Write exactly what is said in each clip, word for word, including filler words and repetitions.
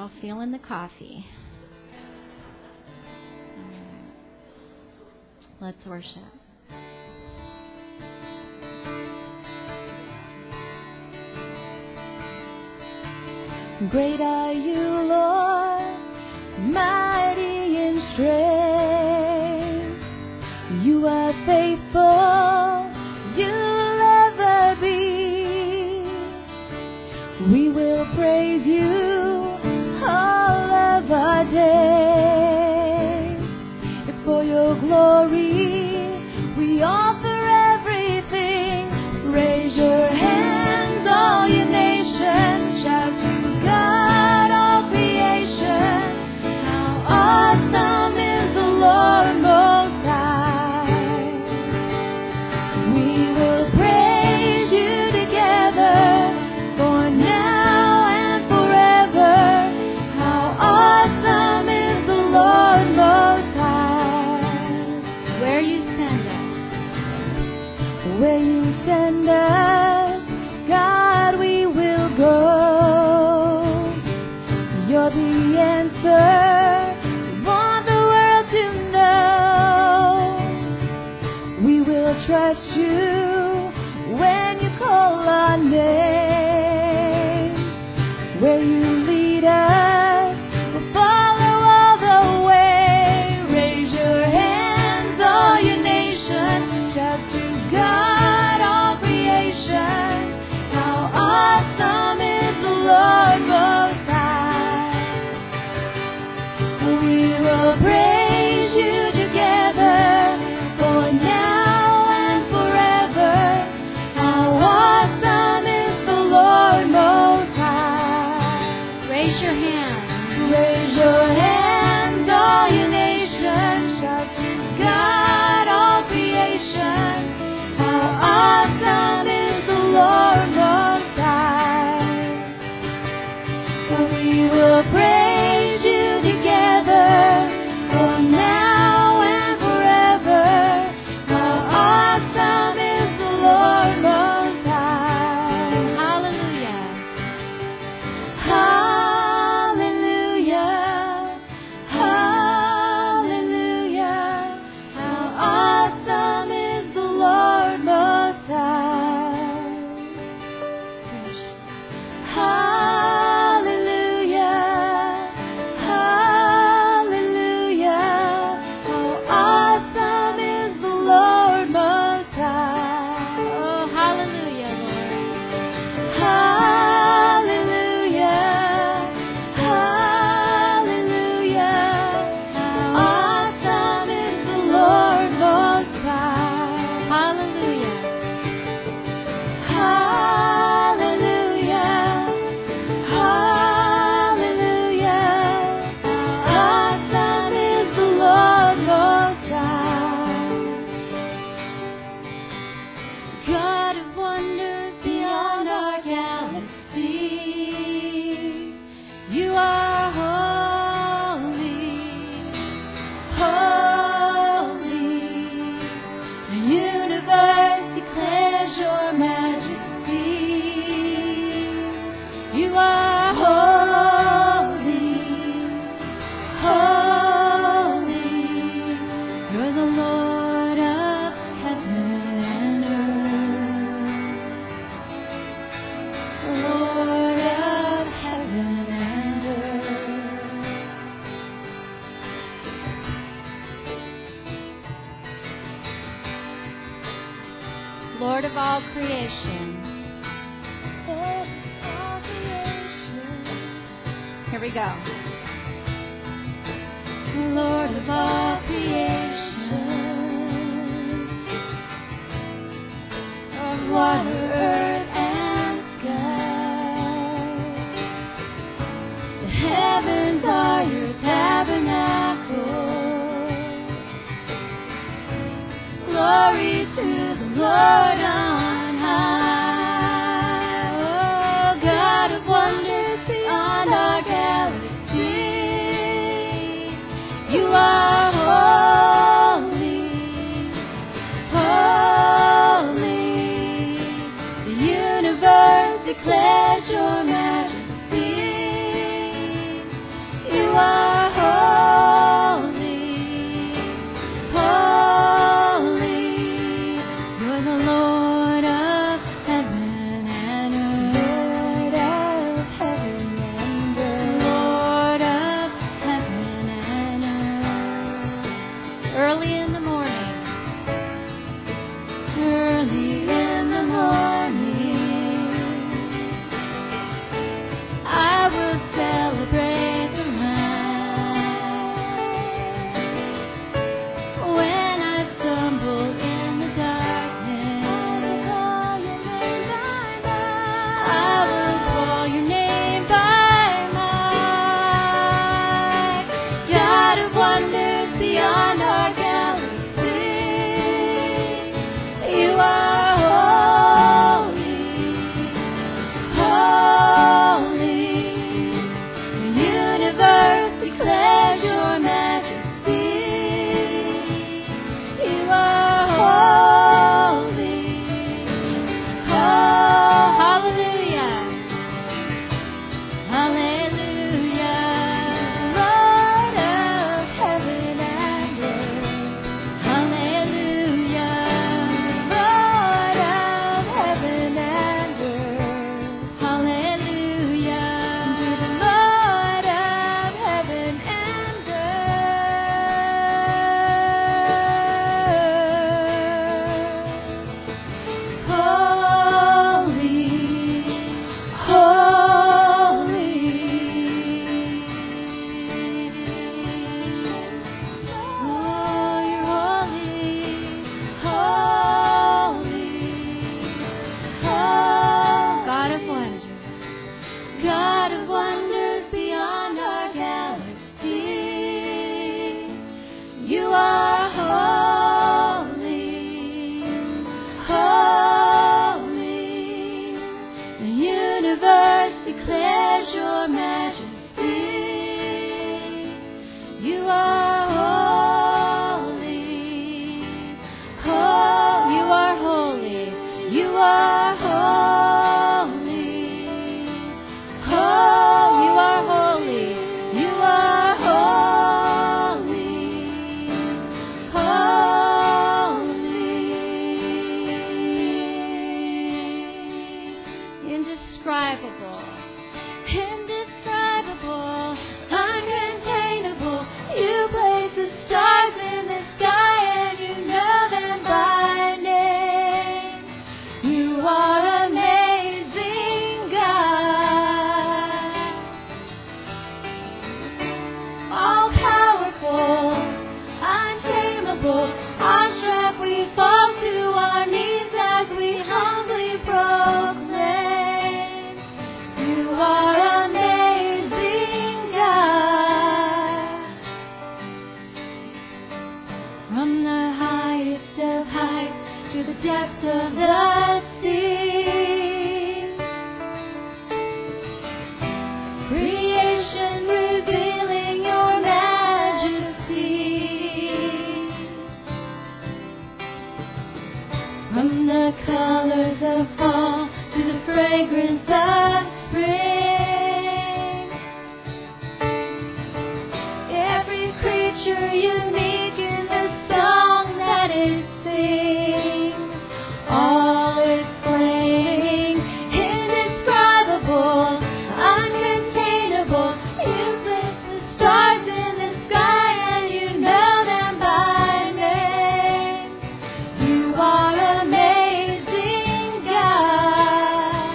all feeling the coffee. All right. Let's worship. Great are you, Lord, mighty in strength. You are faithful, you'll ever be. We will praise you all of our days. It's for your glory we offer everything. Raise your hands, all you nations, shout to God, all creation. How awesome is the Lord Most High. We will praise you together, for now and forever. How awesome is the Lord Most High. Where you send us. Where you send us, God, we will go. You're the answer we want the world to know. We will trust you when you call our name. Where you lead us, we'll follow all the way. Raise your hands, all you nations, shout to God, all creation. How awesome is the Lord Most High. We will praise you together, for now and forever. How awesome is the Lord Most High. Raise your hands. Raise your hands, all you nations, shout to God, all creation. How awesome is the Lord Most High. We will praise you together, for now and forever. How awesome is the Lord Most High. Hallelujah. Hallelujah, hallelujah. How awesome is the Lord Most High. Hallelujah, hallelujah. How awesome is the Lord Most High. Oh, hallelujah, Lord. Hallelujah, hallelujah. How awesome is the Lord Most High. Hallelujah. Hallelujah, hallelujah. How awesome is the Lord Most High. God of wonders beyond our galaxy, you are holy, holy. The universe declares your majesty. You are holy, holy. You're the Lord of heaven and earth. Lord of heaven and earth. Lord of all creation. Lord of all creation. Here we go. Lord of all creation, of water, earth, and sky. The heavens are your tabernacle. Glory to the Lord on high. Oh, God of wonders beyond our galaxy, you are holy. wonders beyond our galaxy. You are holy, holy. The universe declares your majesty. You are holy, oh, you are holy, you are holy, oh, you are holy, you are holy, holy, indescribable, indescribable, uncontainable. You place the stars in the sky and you know them by name. You are amazing, God. All powerful, untamable, awestruck we fall to our knees as we humbly proclaim. You are amazing, God. From the highest of heights to the depths of the sea, creation revealing your majesty. From the colors of fall to the fragrance of spring, every creature unique in the song that it sings, all exclaiming, indescribable, uncontainable. You place the stars in the sky and you know them by name. You are amazing, God.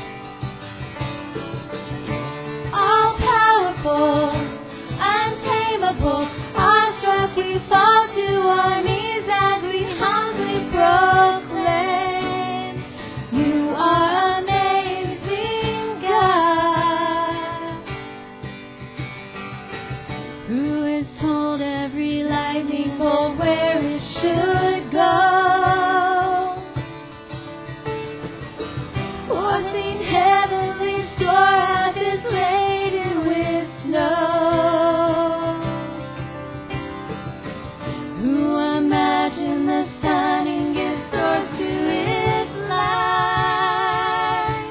All powerful, untamable, awestruck we fall to our knees as we humbly proclaim. You are amazing, God. Who has told every lightning bolt where it should go? Or seen heavenly storehouses laden with snow? Who imagined the sun and gives source to its light?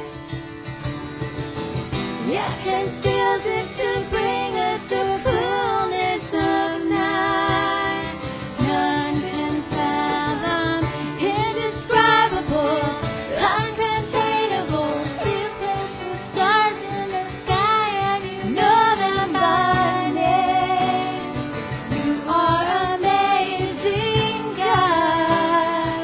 Yet conceals it to bring us the fullness of night. None can fathom, indescribable, uncontainable. You place the stars in the sky and you know them by name. You are amazing, God.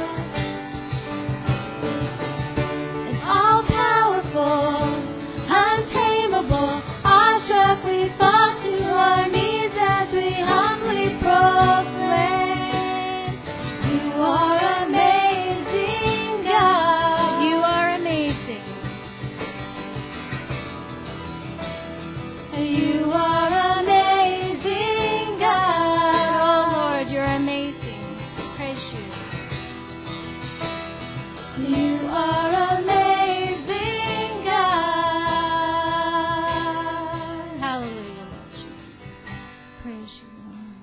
And all powerful, untamable, awestruck we fall to our knees as we humbly proclaim. You are amazing, God. You are amazing. You are amazing, God. Oh Lord, you're amazing. Praise you. You are amazing, God. Hallelujah, Lord Jesus. Praise you, Lord.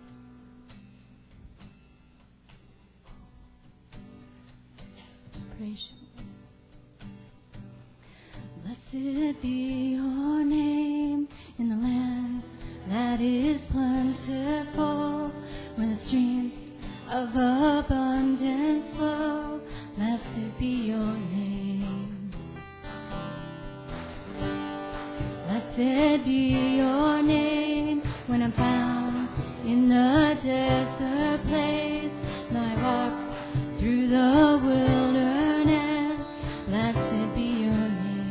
Praise you. Blessed be your name in the land that is plentiful, where the streams of abundance flow. Blessed be your name. Blessed be your name when I'm found in the desert place, and I walk through the wilderness. Blessed be your name.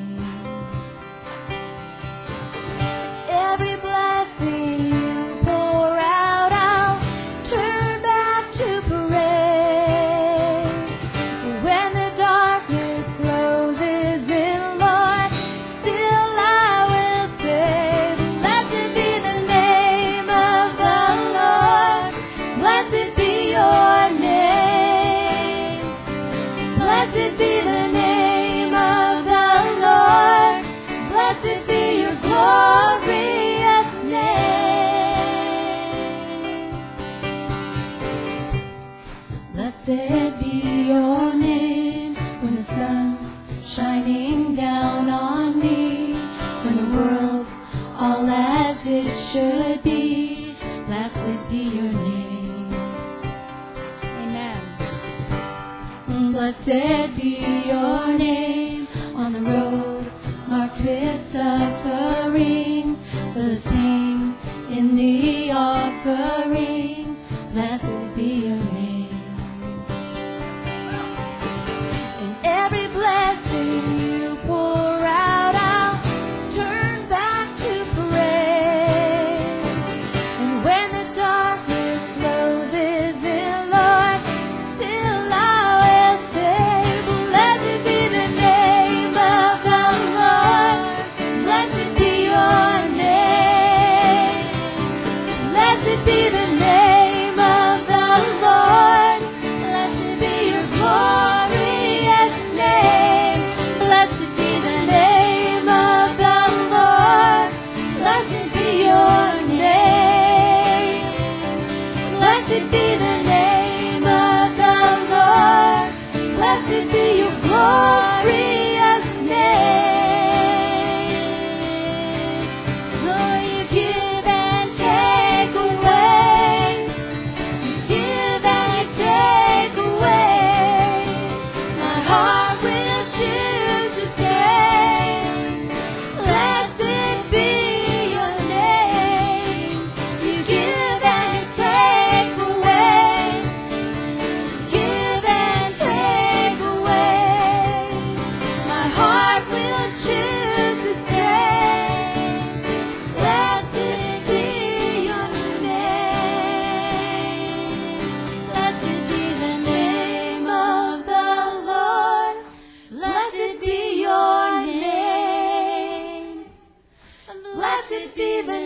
Every blessing you pour out, I'll turn back to praise. When the darkness closes in, Lord, still I will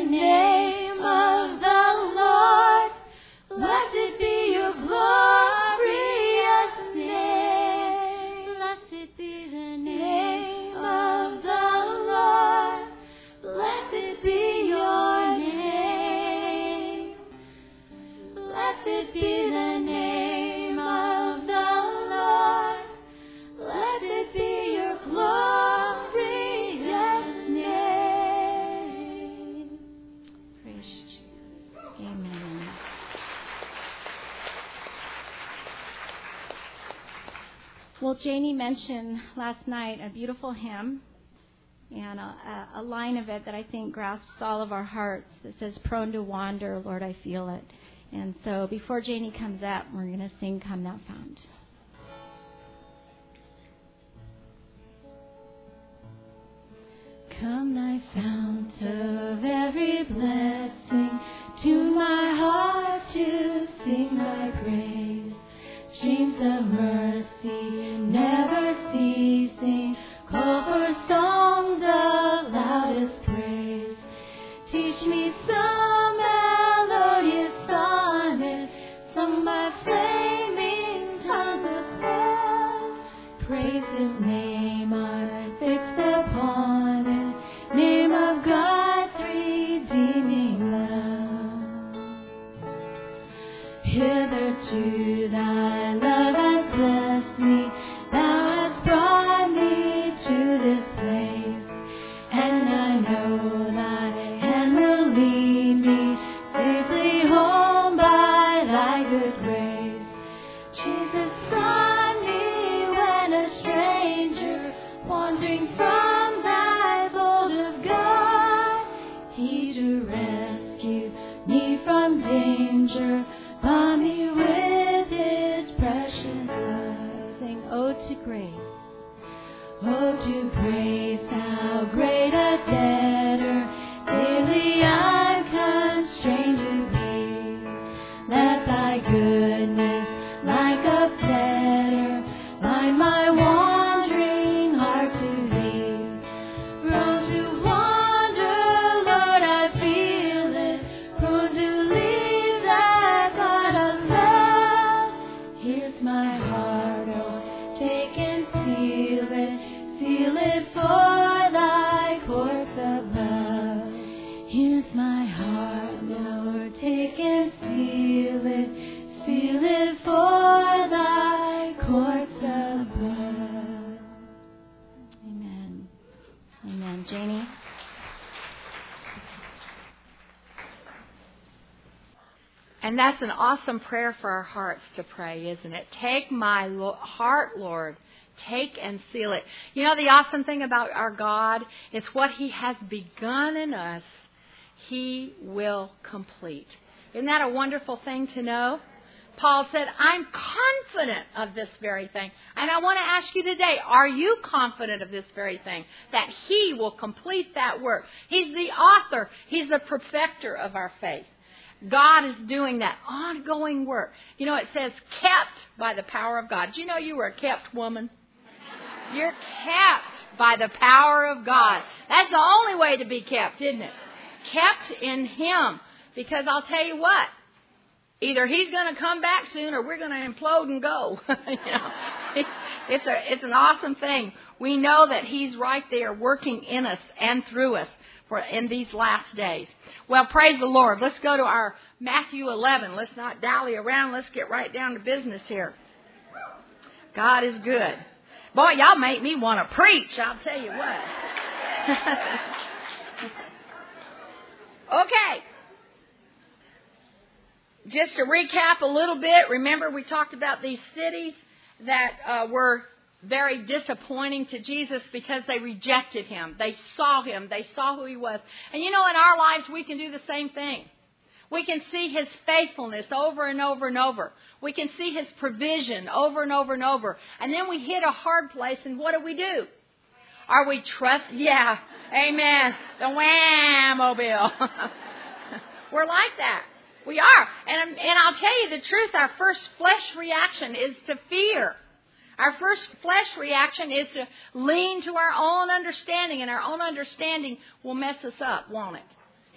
name of the Lord. Blessed be your glorious name. Blessed be the name of the Lord. Blessed be your name. Blessed be the name of the Lord. Blessed be your glorious name. Praise Jesus. Amen. Well, Janie mentioned last night a beautiful hymn and a, a, a line of it that I think grasps all of our hearts that says, "Prone to wander, Lord, I feel it." And so before Janie comes up, we're going to sing "Come Thou Fount." Come thy fount of every blessing, tune my heart to sing thy praise. Streams of mercy never ceasing, call for songs of loudest praise. Teach me some melodious sonnet, sung by flaming tongues of prayer. Praise his name, are fixed upon it, name of God's redeeming love. Hitherto thy love has blessed me, thou hast brought me to this place, and I know thy hand will lead me safely home by thy good grace. Jesus sought me when a stranger, wandering from thy fold of God. He to rescue me from danger, bought me with his precious blood. Sing, "Oh to grace, oh to grace, how great a debtor daily I'm constrained to be. Let thy goodness, like a fetter, bind my wandering heart to thee. Prone to wander, Lord, I feel it, prone to leave that God of love. Here's my heart, oh, take and seal it, seal it for thy courts of love. Here's my heart, Lord, take and seal it, seal it for thy courts of love." Amen. Amen. Janie? And that's an awesome prayer for our hearts to pray, isn't it? Take my lo- heart, Lord. Take and seal it. You know, the awesome thing about our God is what he has begun in us, he will complete. Isn't that a wonderful thing to know? Paul said, I'm confident of this very thing. And I want to ask you today, are you confident of this very thing? That he will complete that work. He's the author. He's the perfecter of our faith. God is doing that ongoing work. You know, it says kept by the power of God. Do you know you were a kept woman? You're kept by the power of God. That's the only way to be kept, isn't it? Kept in him. Because I'll tell you what, either he's going to come back soon or we're going to implode and go. You know, it's a it's an awesome thing. We know that he's right there working in us and through us for in these last days. Well, praise the Lord. Let's go to our Matthew eleven. Let's not dally around. Let's get right down to business here. God is good. Boy, y'all make me want to preach, I'll tell you what. Okay. Just to recap a little bit, remember we talked about these cities that uh, were very disappointing to Jesus because they rejected him. They saw him. They saw who he was. And you know, in our lives, we can do the same thing. We can see his faithfulness over and over and over. We can see his provision over and over and over. And then we hit a hard place, and what do we do? Are we trust? Yeah, amen. The wham-mobile. We're like that. We are. And, and I'll tell you the truth, our first flesh reaction is to fear. Our first flesh reaction is to lean to our own understanding, and our own understanding will mess us up, won't it?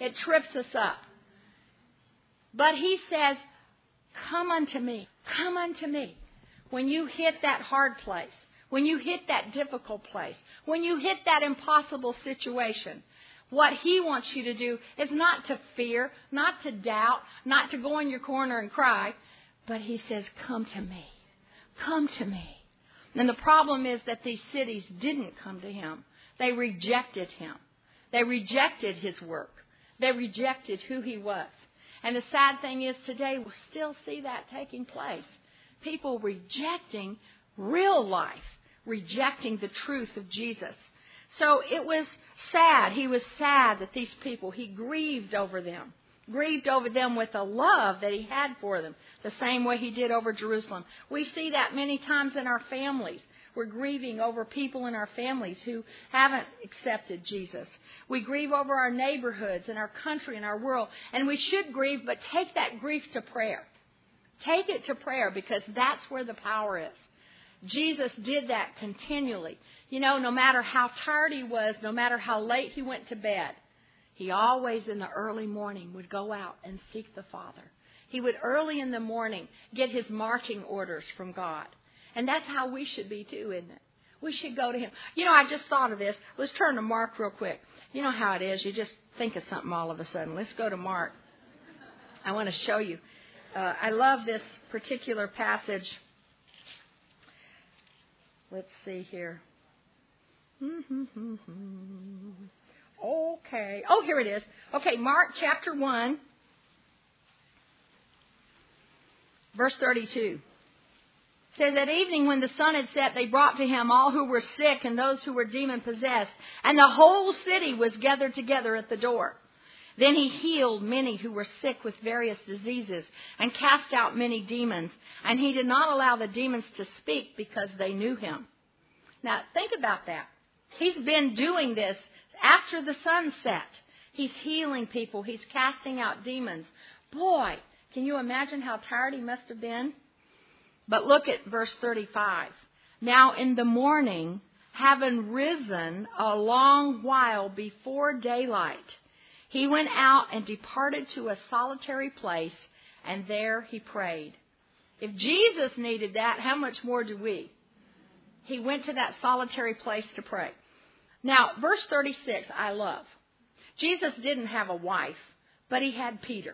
It trips us up. But he says, come unto me. Come unto me. When you hit that hard place, when you hit that difficult place, when you hit that impossible situation, what he wants you to do is not to fear, not to doubt, not to go in your corner and cry, but he says, come to me. Come to me. And the problem is that these cities didn't come to him. They rejected him. They rejected his work. They rejected who he was. And the sad thing is today we still see that taking place. People rejecting real life, rejecting the truth of Jesus. So it was sad. He was sad that these people, he grieved over them. Grieved over them with a love that he had for them, the same way he did over Jerusalem. We see that many times in our families. We're grieving over people in our families who haven't accepted Jesus. We grieve over our neighborhoods and our country and our world. And we should grieve, but take that grief to prayer. Take it to prayer, because that's where the power is. Jesus did that continually. You know, no matter how tired he was, no matter how late he went to bed, he always in the early morning would go out and seek the Father. He would early in the morning get his marching orders from God. And that's how we should be too, isn't it? We should go to him. You know, I just thought of this. Let's turn to Mark real quick. You know how it is. You just think of something all of a sudden. Let's go to Mark. I want to show you. Uh, I love this particular passage. Let's see here. Okay. Oh, here it is. Okay, Mark chapter one, verse thirty-two. It says, at evening when the sun had set, they brought to him all who were sick and those who were demon-possessed. And the whole city was gathered together at the door. Then he healed many who were sick with various diseases and cast out many demons. And he did not allow the demons to speak because they knew him. Now, think about that. He's been doing this after the sun set. He's healing people. He's casting out demons. Boy, can you imagine how tired he must have been? But look at verse thirty-five. Now in the morning, having risen a long while before daylight, he went out and departed to a solitary place, and there he prayed. If Jesus needed that, how much more do we? He went to that solitary place to pray. Now, verse thirty-six, I love. Jesus didn't have a wife, but he had Peter.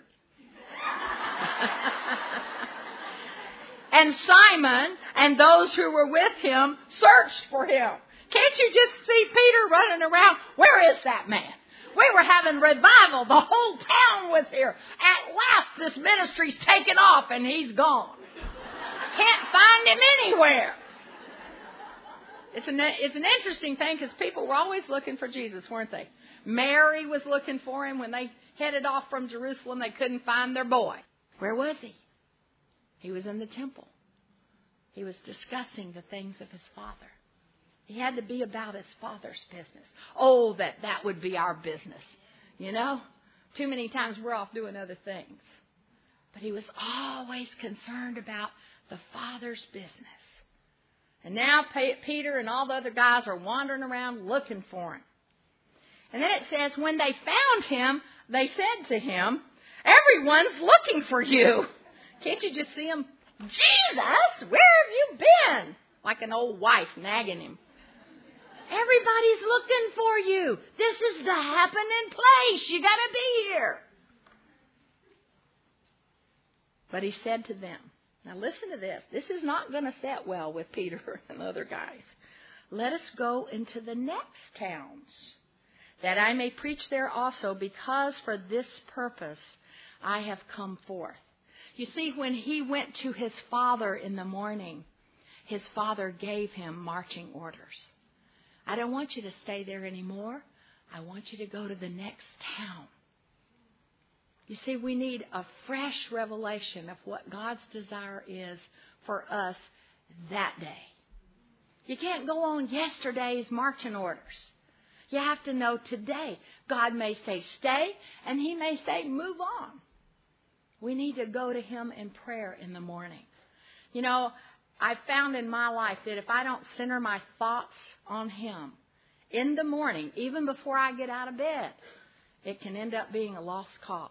And Simon and those who were with him searched for him. Can't you just see Peter running around? Where is that man? We were having revival. The whole town was here. At last this ministry's taken off and he's gone. Can't find him anywhere. It's an, it's an interesting thing because people were always looking for Jesus, weren't they? Mary was looking for him when they headed off from Jerusalem. They couldn't find their boy. Where was he? He was in the temple. He was discussing the things of his Father. He had to be about his Father's business. Oh, that that would be our business. You know, too many times we're off doing other things. But he was always concerned about the Father's business. And now Peter and all the other guys are wandering around looking for him. And then it says, when they found him, they said to him, everyone's looking for you. Can't you just see him? Jesus, where have you been? Like an old wife nagging him. Everybody's looking for you. This is the happening place. You got to be here. But he said to them, now listen to this. This is not going to set well with Peter and the other guys. Let us go into the next towns, that I may preach there also, because for this purpose I have come forth. You see, when he went to his Father in the morning, his Father gave him marching orders. I don't want you to stay there anymore. I want you to go to the next town. You see, we need a fresh revelation of what God's desire is for us that day. You can't go on yesterday's marching orders. You have to know today. God may say stay, and he may say move on. We need to go to him in prayer in the morning. You know, I've found in my life that if I don't center my thoughts on him in the morning, even before I get out of bed, it can end up being a lost cause.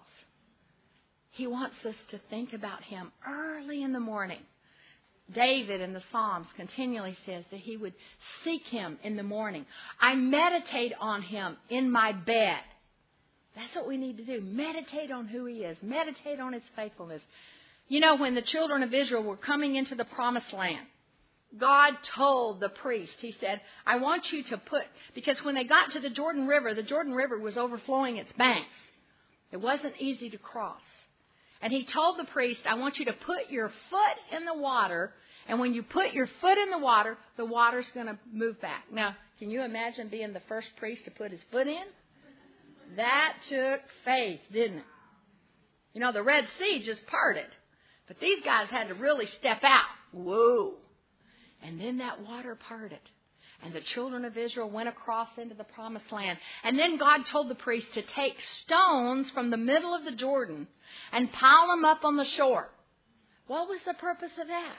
He wants us to think about Him early in the morning. David in the Psalms continually says that he would seek Him in the morning. I meditate on Him in my bed. That's what we need to do. Meditate on who He is. Meditate on His faithfulness. You know, when the children of Israel were coming into the promised land, God told the priest, He said, I want you to put, because when they got to the Jordan River, the Jordan River was overflowing its banks. It wasn't easy to cross. And He told the priest, I want you to put your foot in the water, and when you put your foot in the water, the water's going to move back. Now, can you imagine being the first priest to put his foot in? That took faith, didn't it? You know, the Red Sea just parted, but these guys had to really step out. Whoa. And then that water parted. And the children of Israel went across into the promised land. And then God told the priest to take stones from the middle of the Jordan and pile them up on the shore. What was the purpose of that?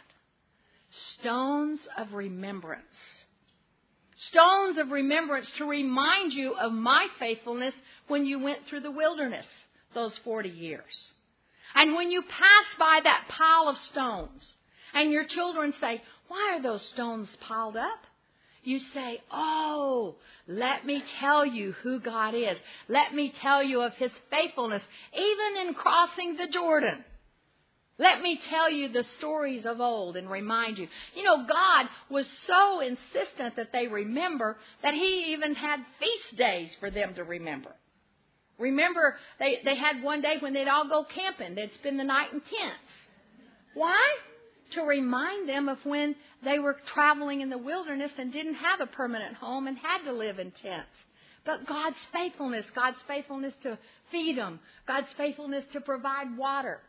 Stones of remembrance. Stones of remembrance to remind you of my faithfulness when you went through the wilderness those forty years. And when you pass by that pile of stones and your children say, why are those stones piled up? You say, oh, let me tell you who God is. Let me tell you of His faithfulness, even in crossing the Jordan. Let me tell you the stories of old and remind you. You know, God was so insistent that they remember that He even had feast days for them to remember. Remember, they, they had one day when they'd all go camping. They'd spend the night in tents. Why? To remind them of when they were traveling in the wilderness and didn't have a permanent home and had to live in tents. But God's faithfulness, God's faithfulness to feed them, God's faithfulness to provide water,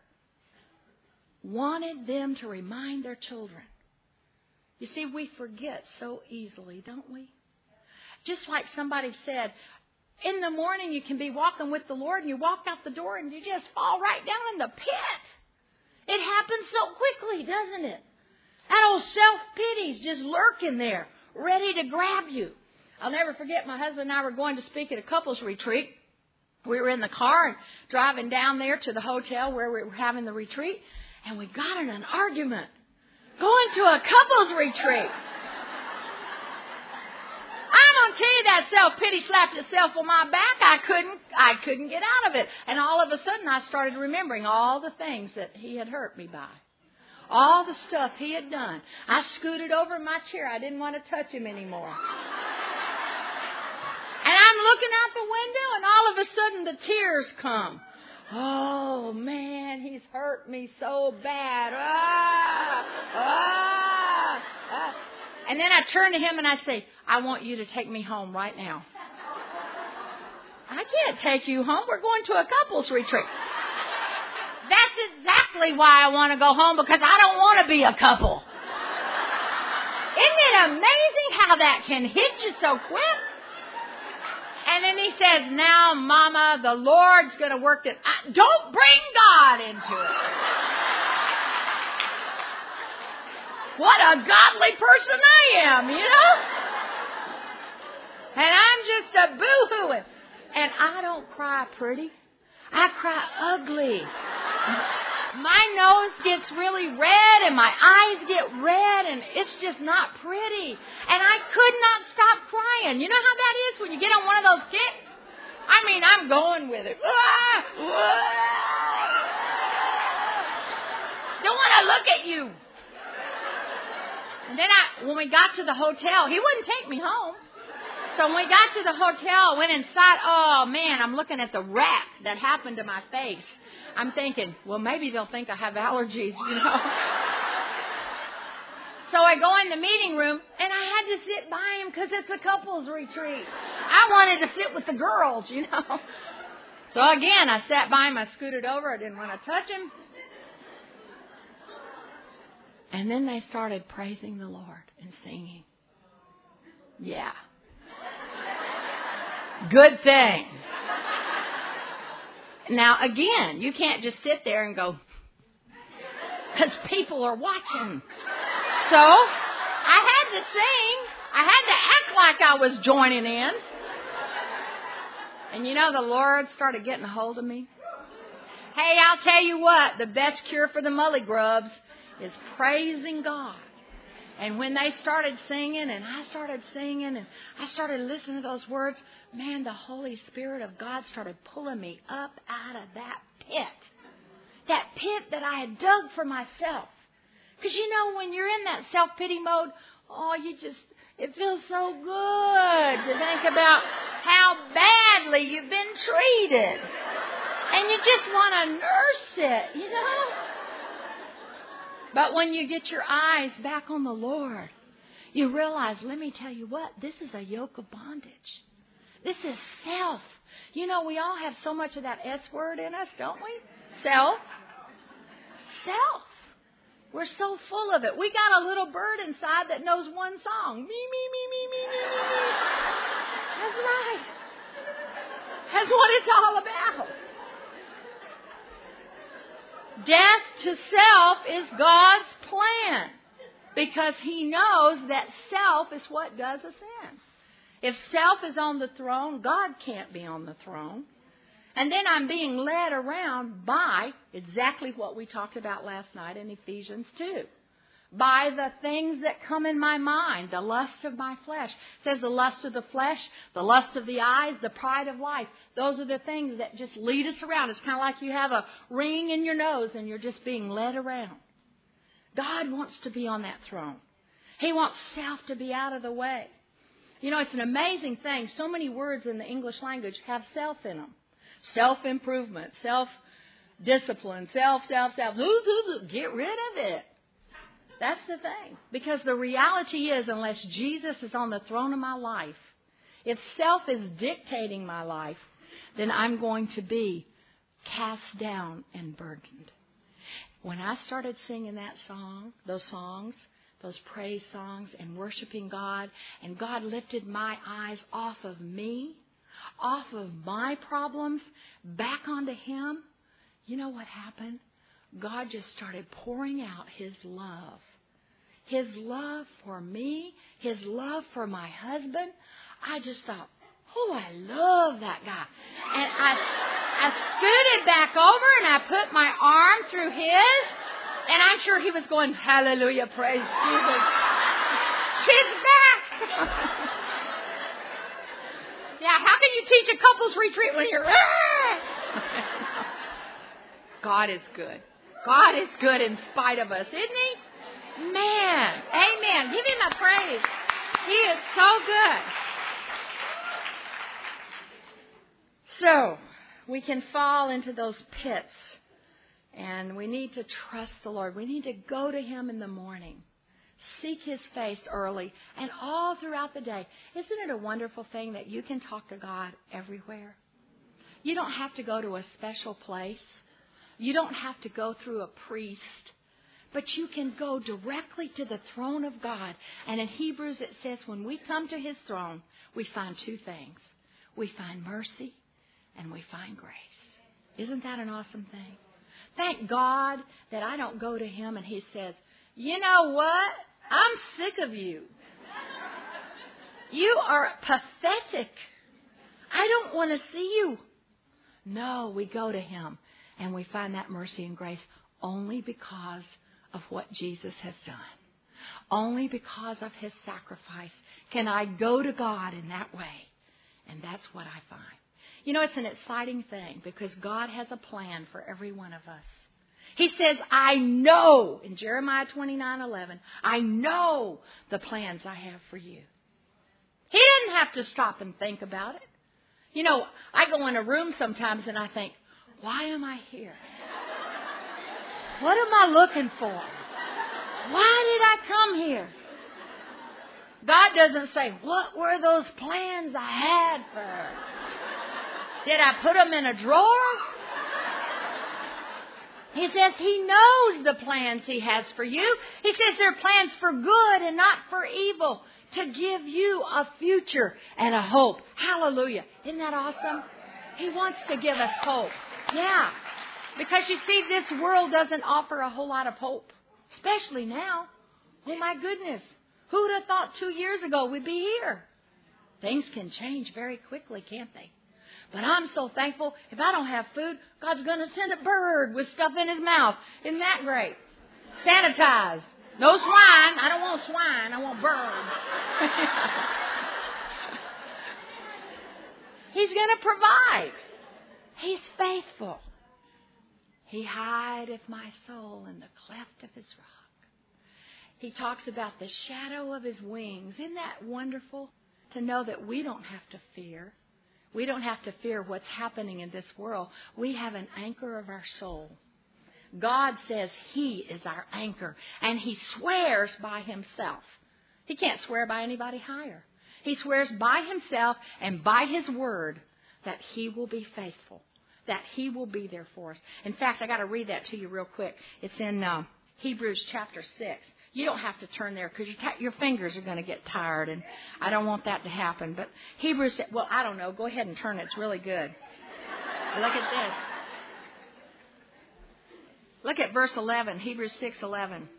wanted them to remind their children. You see, we forget so easily, don't we? Just like somebody said, in the morning you can be walking with the Lord and you walk out the door and you just fall right down in the pit. It happens so quickly, doesn't it? That old self-pity's just lurking there, ready to grab you. I'll never forget, my husband and I were going to speak at a couples retreat. We were in the car and driving down there to the hotel where we were having the retreat, and we got in an argument going to a couples retreat. I'm going to tell you, that self-pity slapped itself on my back. I couldn't, I couldn't get out of it. And all of a sudden I started remembering all the things that he had hurt me by. All the stuff he had done. I scooted over in my chair. I didn't want to touch him anymore. And I'm looking out the window and all of a sudden the tears come. Oh, man, he's hurt me so bad. Ah, ah, ah. And then I turn to him and I say, I want you to take me home right now. I can't take you home. We're going to a couples retreat. That's exactly why I want to go home, because I don't want to be a couple. Isn't it amazing how that can hit you so quick? And then he says, now, Mama, the Lord's going to work it. I, don't bring God into it. What a godly person I am, you know? And I'm just a boo-hooing. And I don't cry pretty. I cry ugly. My nose gets really red and my eyes get red and it's just not pretty. And I could not stop crying. You know how that is when you get on one of those kicks? I mean, I'm going with it. Ah, ah. Don't want to look at you. And then I, when we got to the hotel, he wouldn't take me home. So when we got to the hotel, I went inside. Oh, man, I'm looking at the wreck that happened to my face. I'm thinking, well, maybe they'll think I have allergies, you know. So I go in the meeting room, and I had to sit by him because it's a couples retreat. I wanted to sit with the girls, you know. So again, I sat by him. I scooted over. I didn't want to touch him. And then they started praising the Lord and singing. Yeah. Good thing. Now, again, you can't just sit there and go, because people are watching. So, I had to sing. I had to act like I was joining in. And you know, the Lord started getting a hold of me. Hey, I'll tell you what, the best cure for the mully grubs is praising God. And when they started singing and I started singing and I started listening to those words, man, the Holy Spirit of God started pulling me up out of that pit. That pit that I had dug for myself. Because you know, when you're in that self-pity mode, oh, you just, it feels so good to think about how badly you've been treated. And you just want to nurse it, you know. But when you get your eyes back on the Lord, you realize, let me tell you what, this is a yoke of bondage. This is self. You know, we all have so much of that S word in us, don't we? Self. Self. We're so full of it. We got a little bird inside that knows one song. Me, me, me, me, me, me, me, me. That's right. That's what it's all about. Death to self is God's plan because He knows that self is what does us in. If self is on the throne, God can't be on the throne. And then I'm being led around by exactly what we talked about last night in Ephesians two. By the things that come in my mind, the lust of my flesh. It says the lust of the flesh, the lust of the eyes, the pride of life. Those are the things that just lead us around. It's kind of like you have a ring in your nose and you're just being led around. God wants to be on that throne. He wants self to be out of the way. You know, it's an amazing thing. So many words in the English language have self in them. Self-improvement, self-discipline, self, self, self. Get rid of it. That's the thing. Because the reality is, unless Jesus is on the throne of my life, if self is dictating my life, then I'm going to be cast down and burdened. When I started singing that song, those songs, those praise songs, and worshiping God, and God lifted my eyes off of me, off of my problems, back onto Him, you know what happened? God just started pouring out His love. His love for me, His love for my husband. I just thought, oh, I love that guy. And I, I scooted back over and I put my arm through his. And I'm sure he was going, hallelujah, praise Jesus. She's back. Yeah, how can you teach a couples retreat when you're... God is good. God is good in spite of us, isn't He? Man, amen. Give Him a praise. He is so good. So, we can fall into those pits, and we need to trust the Lord. We need to go to Him in the morning, seek His face early, and all throughout the day. Isn't it a wonderful thing that you can talk to God everywhere? You don't have to go to a special place. You don't have to go through a priest. But you can go directly to the throne of God. And in Hebrews it says when we come to His throne, we find two things. We find mercy and we find grace. Isn't that an awesome thing? Thank God that I don't go to Him and He says, you know what? I'm sick of you. You are pathetic. I don't want to see you. No, we go to Him and we find that mercy and grace only because of what Jesus has done. Only because of His sacrifice can I go to God in that way. And that's what I find. You know, it's an exciting thing because God has a plan for every one of us. He says, I know, in Jeremiah twenty-nine eleven, I know the plans I have for you. He didn't have to stop and think about it. You know, I go in a room sometimes and I think, why am I here? What am I looking for? Why did I come here? God doesn't say, what were those plans I had for her? Did I put them in a drawer? He says He knows the plans He has for you. He says they're plans for good and not for evil, to give you a future and a hope. Hallelujah. Isn't that awesome? He wants to give us hope. Yeah. Because you see, this world doesn't offer a whole lot of hope. Especially now. Oh my goodness. Who would have thought two years ago we'd be here? Things can change very quickly, can't they? But I'm so thankful if I don't have food, God's going to send a bird with stuff in his mouth. Isn't that great? Sanitized. No swine. I don't want swine. I want birds. He's going to provide. He's faithful. He hideth my soul in the cleft of his rock. He talks about the shadow of his wings. Isn't that wonderful to know that we don't have to fear? We don't have to fear what's happening in this world. We have an anchor of our soul. God says he is our anchor, and he swears by himself. He can't swear by anybody higher. He swears by himself and by his word that he will be faithful, that he will be there for us. In fact, I got to read that to you real quick. It's in uh, Hebrews chapter six. You don't have to turn there because your, t- your fingers are going to get tired, and I don't want that to happen. But Hebrews, well, I don't know. Go ahead and turn it. It's really good. Look at this. Look at verse eleven, Hebrews six eleven.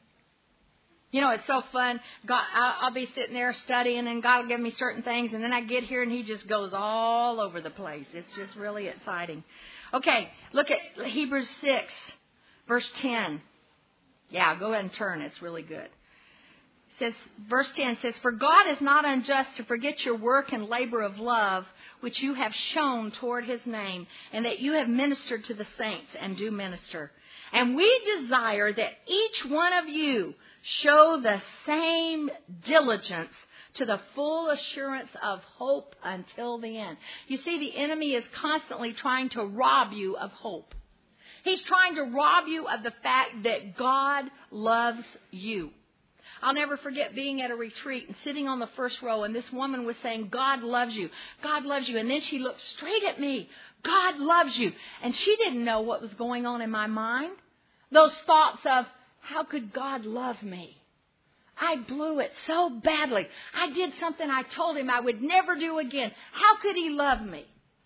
You know, it's so fun. God, I'll, I'll be sitting there studying, and God will give me certain things, and then I get here, and he just goes all over the place. It's just really exciting. Okay, look at Hebrews six, verse ten. Yeah, go ahead and turn. It's really good. It says, verse ten says, "For God is not unjust to forget your work and labor of love, which you have shown toward his name, and that you have ministered to the saints and do minister. And we desire that each one of you show the same diligence to the full assurance of hope until the end." You see, the enemy is constantly trying to rob you of hope. He's trying to rob you of the fact that God loves you. I'll never forget being at a retreat and sitting on the first row, and this woman was saying, "God loves you. God loves you." And then she looked straight at me. "God loves you." And she didn't know what was going on in my mind. Those thoughts of, how could God love me? I blew it so badly. I did something I told him I would never do again. How could he love me?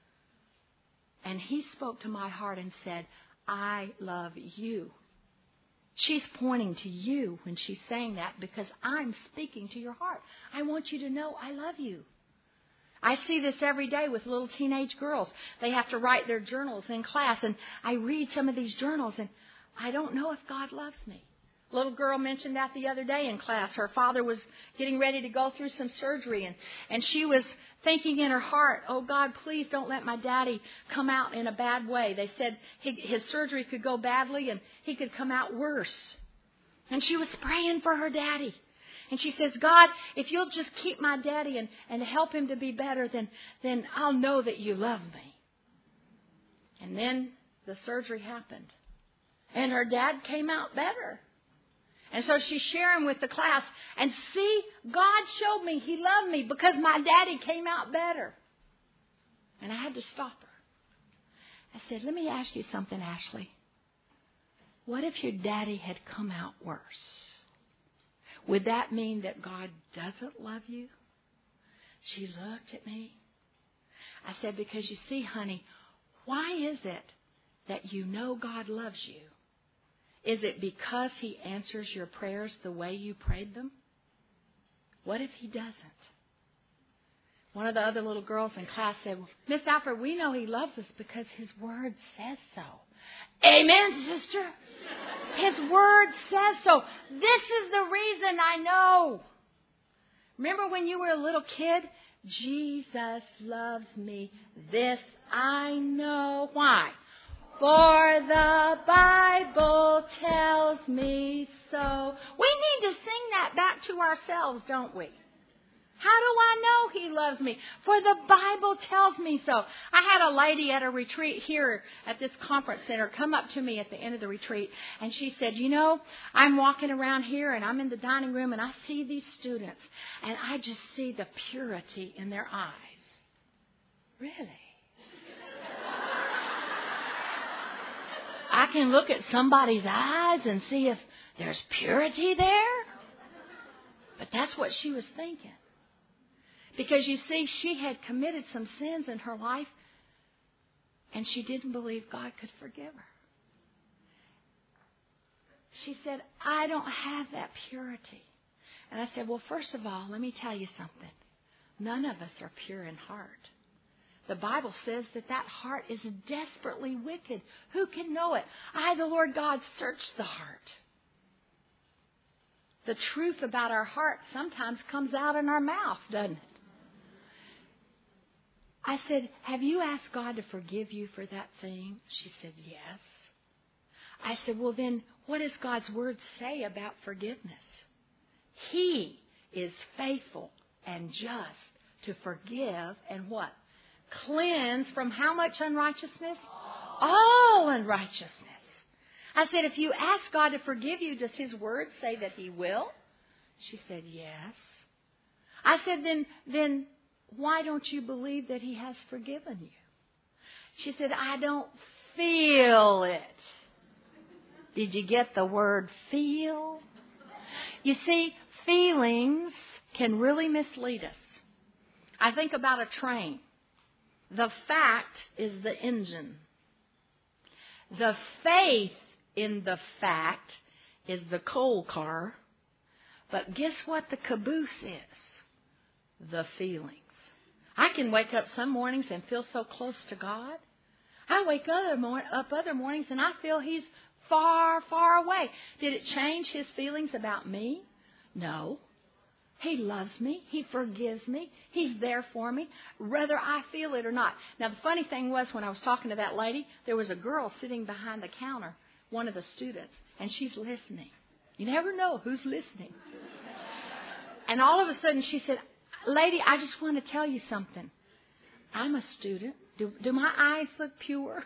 And he spoke to my heart and said, "I love you." She's pointing to you when she's saying that because I'm speaking to your heart. I want you to know I love you. I see this every day with little teenage girls. They have to write their journals in class, and I read some of these journals, and I don't know if God loves me. A little girl mentioned that the other day in class. Her father was getting ready to go through some surgery, and, and she was thinking in her heart, "Oh, God, please don't let my daddy come out in a bad way." They said he, his surgery could go badly, and he could come out worse. And she was praying for her daddy. And she says, "God, if you'll just keep my daddy and, and help him to be better, then, then I'll know that you love me." And then the surgery happened. And her dad came out better. And so she's sharing with the class, and see, God showed me he loved me because my daddy came out better. And I had to stop her. I said, "Let me ask you something, Ashley. What if your daddy had come out worse? Would that mean that God doesn't love you?" She looked at me. I said, "Because you see, honey, why is it that you know God loves you? Is it because he answers your prayers the way you prayed them? What if he doesn't?" One of the other little girls in class said, "Well, Miss Alfred, we know he loves us because his word says so." Amen, sister. His word says so. This is the reason I know. Remember when you were a little kid? Jesus loves me. This I know. Why? For the Bible tells me so. We need to sing that back to ourselves, don't we? How do I know he loves me? For the Bible tells me so. I had a lady at a retreat here at this conference center come up to me at the end of the retreat, and she said, "You know, I'm walking around here and I'm in the dining room and I see these students and I just see the purity in their eyes." Really? I can look at somebody's eyes and see if there's purity there? But that's what she was thinking. Because you see, she had committed some sins in her life, and she didn't believe God could forgive her. She said, "I don't have that purity." And I said, "Well, first of all, let me tell you something. None of us are pure in heart. The Bible says that that heart is desperately wicked. Who can know it? I, the Lord God, search the heart. The truth about our heart sometimes comes out in our mouth, doesn't it? I said, have you asked God to forgive you for that thing? She said, yes. I said, well then, what does God's Word say about forgiveness? He is faithful and just to forgive and what? Cleanse from how much unrighteousness? All unrighteousness. I said, if you ask God to forgive you, does His Word say that He will? She said, yes. I said, then, then why don't you believe that He has forgiven you? She said, I don't feel it. Did you get the word feel? You see, feelings can really mislead us. I think about a train. The fact is the engine. The faith in the fact is the coal car. But guess what the caboose is? The feelings. I can wake up some mornings and feel so close to God. I wake other mor- up other mornings and I feel He's far, far away. Did it change His feelings about me? No. He loves me. He forgives me. He's there for me, whether I feel it or not. Now, the funny thing was, when I was talking to that lady, there was a girl sitting behind the counter, one of the students, and she's listening. You never know who's listening. And all of a sudden she said, lady, I just want to tell you something. I'm a student. Do, do my eyes look pure?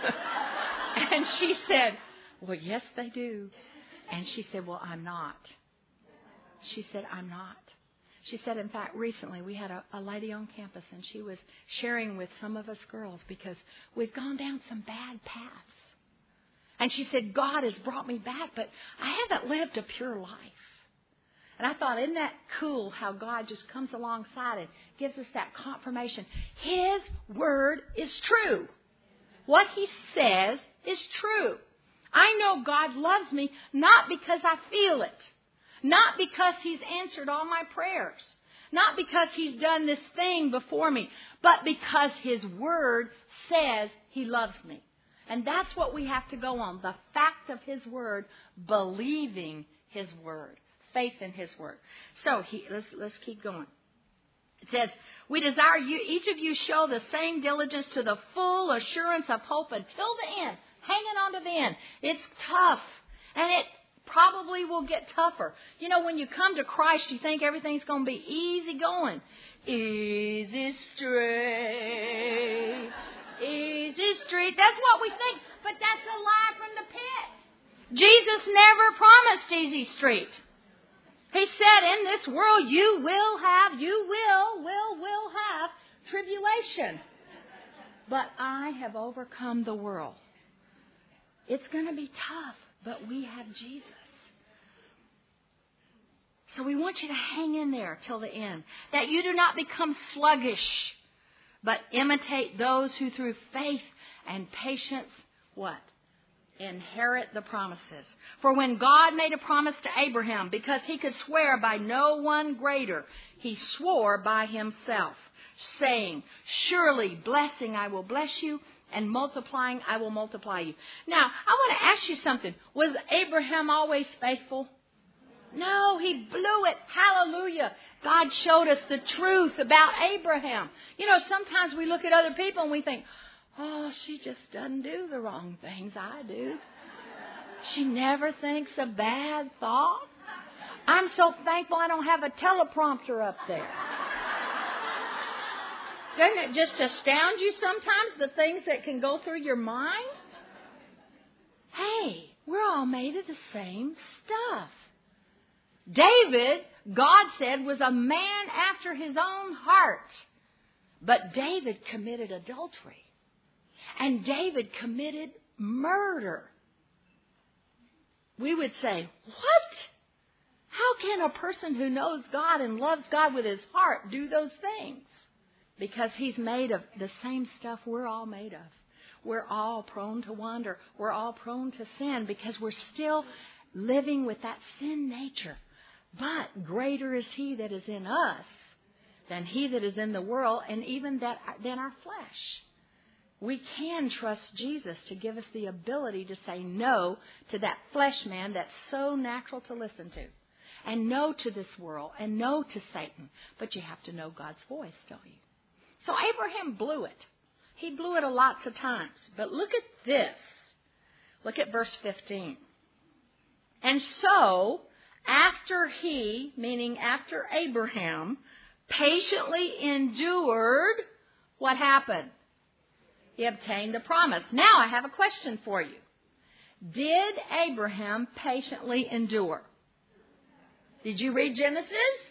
And she said, well, yes, they do. And she said, well, I'm not. She said, I'm not. She said, in fact, recently we had a, a lady on campus and she was sharing with some of us girls because we've gone down some bad paths. And she said, God has brought me back, but I haven't lived a pure life. And I thought, isn't that cool how God just comes alongside and gives us that confirmation? His word is true. What He says is true. I know God loves me not because I feel it. Not because He's answered all my prayers. Not because He's done this thing before me. But because His word says He loves me. And that's what we have to go on. The fact of His word, believing His word. Faith in His word. So he, let's, let's keep going. It says, we desire you, each of you show the same diligence to the full assurance of hope until the end. Hanging on to the end. It's tough. And it probably will get tougher. You know, when you come to Christ, you think everything's going to be easy going. Easy street. Easy street. That's what we think. But that's a lie from the pit. Jesus never promised easy street. He said, in this world you will have, you will, will, will have tribulation. But I have overcome the world. It's going to be tough, but we have Jesus. So we want you to hang in there till the end. That you do not become sluggish, but imitate those who through faith and patience, what? Inherit the promises. For when God made a promise to Abraham, because He could swear by no one greater, He swore by Himself, saying, surely blessing I will bless you, and multiplying I will multiply you. Now, I want to ask you something. Was Abraham always faithful? No, he blew it. Hallelujah. God showed us the truth about Abraham. You know, sometimes we look at other people and we think, oh, she just doesn't do the wrong things I do. She never thinks a bad thought. I'm so thankful I don't have a teleprompter up there. Doesn't it just astound you sometimes, the things that can go through your mind? Hey, we're all made of the same stuff. David, God said, was a man after His own heart. But David committed adultery. And David committed murder. We would say, what? How can a person who knows God and loves God with his heart do those things? Because he's made of the same stuff we're all made of. We're all prone to wander. We're all prone to sin because we're still living with that sin nature. But greater is He that is in us than he that is in the world, and even that than our flesh. We can trust Jesus to give us the ability to say no to that flesh man that's so natural to listen to. And no to this world. And no to Satan. But you have to know God's voice, don't you? So Abraham blew it. He blew it a lots of times. But look at this. Look at verse fifteen. And so, after he, meaning after Abraham, patiently endured, what happened? He obtained the promise. Now I have a question for you. Did Abraham patiently endure? Did you read Genesis?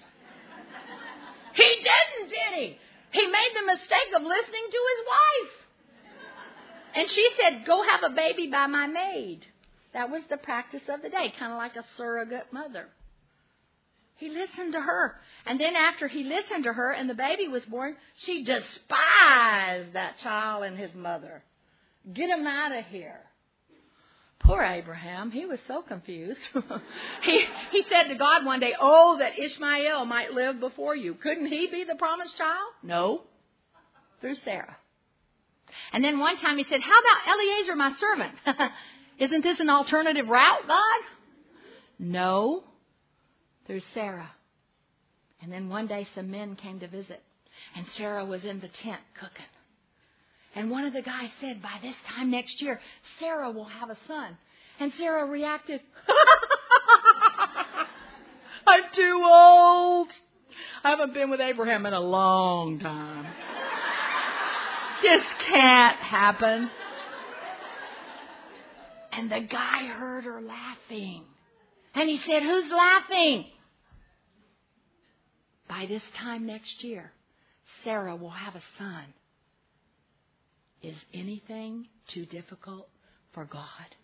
He didn't, did he? He made the mistake of listening to his wife. And she said, go have a baby by my maid. That was the practice of the day, kind of like a surrogate mother. He listened to her. And then after he listened to her and the baby was born, she despised that child and his mother. Get him out of here. Poor Abraham. He was so confused. he, he said to God one day, oh, that Ishmael might live before you. Couldn't he be the promised child? No. Through Sarah. And then one time he said, how about Eliezer, my servant? Isn't this an alternative route, God? No. Through Sarah. And then one day some men came to visit. And Sarah was in the tent cooking. And one of the guys said, by this time next year, Sarah will have a son. And Sarah reacted, I'm too old. I haven't been with Abraham in a long time. This can't happen. And the guy heard her laughing. And he said, who's laughing? By this time next year, Sarah will have a son. Is anything too difficult for God?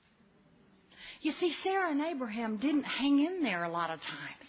You see, Sarah and Abraham didn't hang in there a lot of times.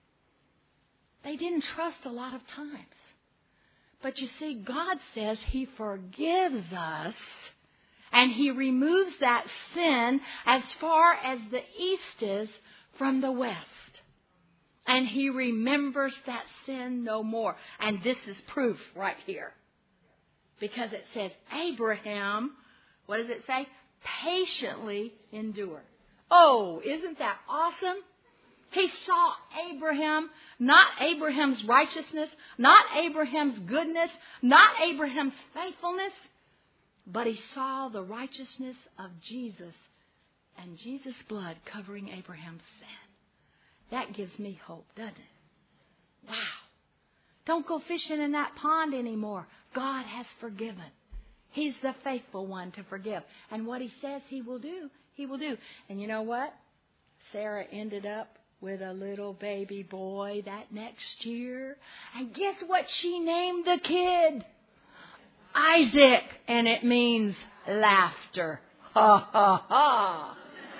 They didn't trust a lot of times. But you see, God says He forgives us and He removes that sin as far as the east is from the west. And He remembers that sin no more. And this is proof right here. Because it says, Abraham, what does it say? Patiently endured. Oh, isn't that awesome? He saw Abraham, not Abraham's righteousness, not Abraham's goodness, not Abraham's faithfulness, but he saw the righteousness of Jesus and Jesus' blood covering Abraham's sin. That gives me hope, doesn't it? Wow. Don't go fishing in that pond anymore. God has forgiven. He's the faithful one to forgive. And what He says He will do, He will do. And you know what? Sarah ended up with a little baby boy that next year. And guess what she named the kid? Isaac. And it means laughter. Ha, ha, ha.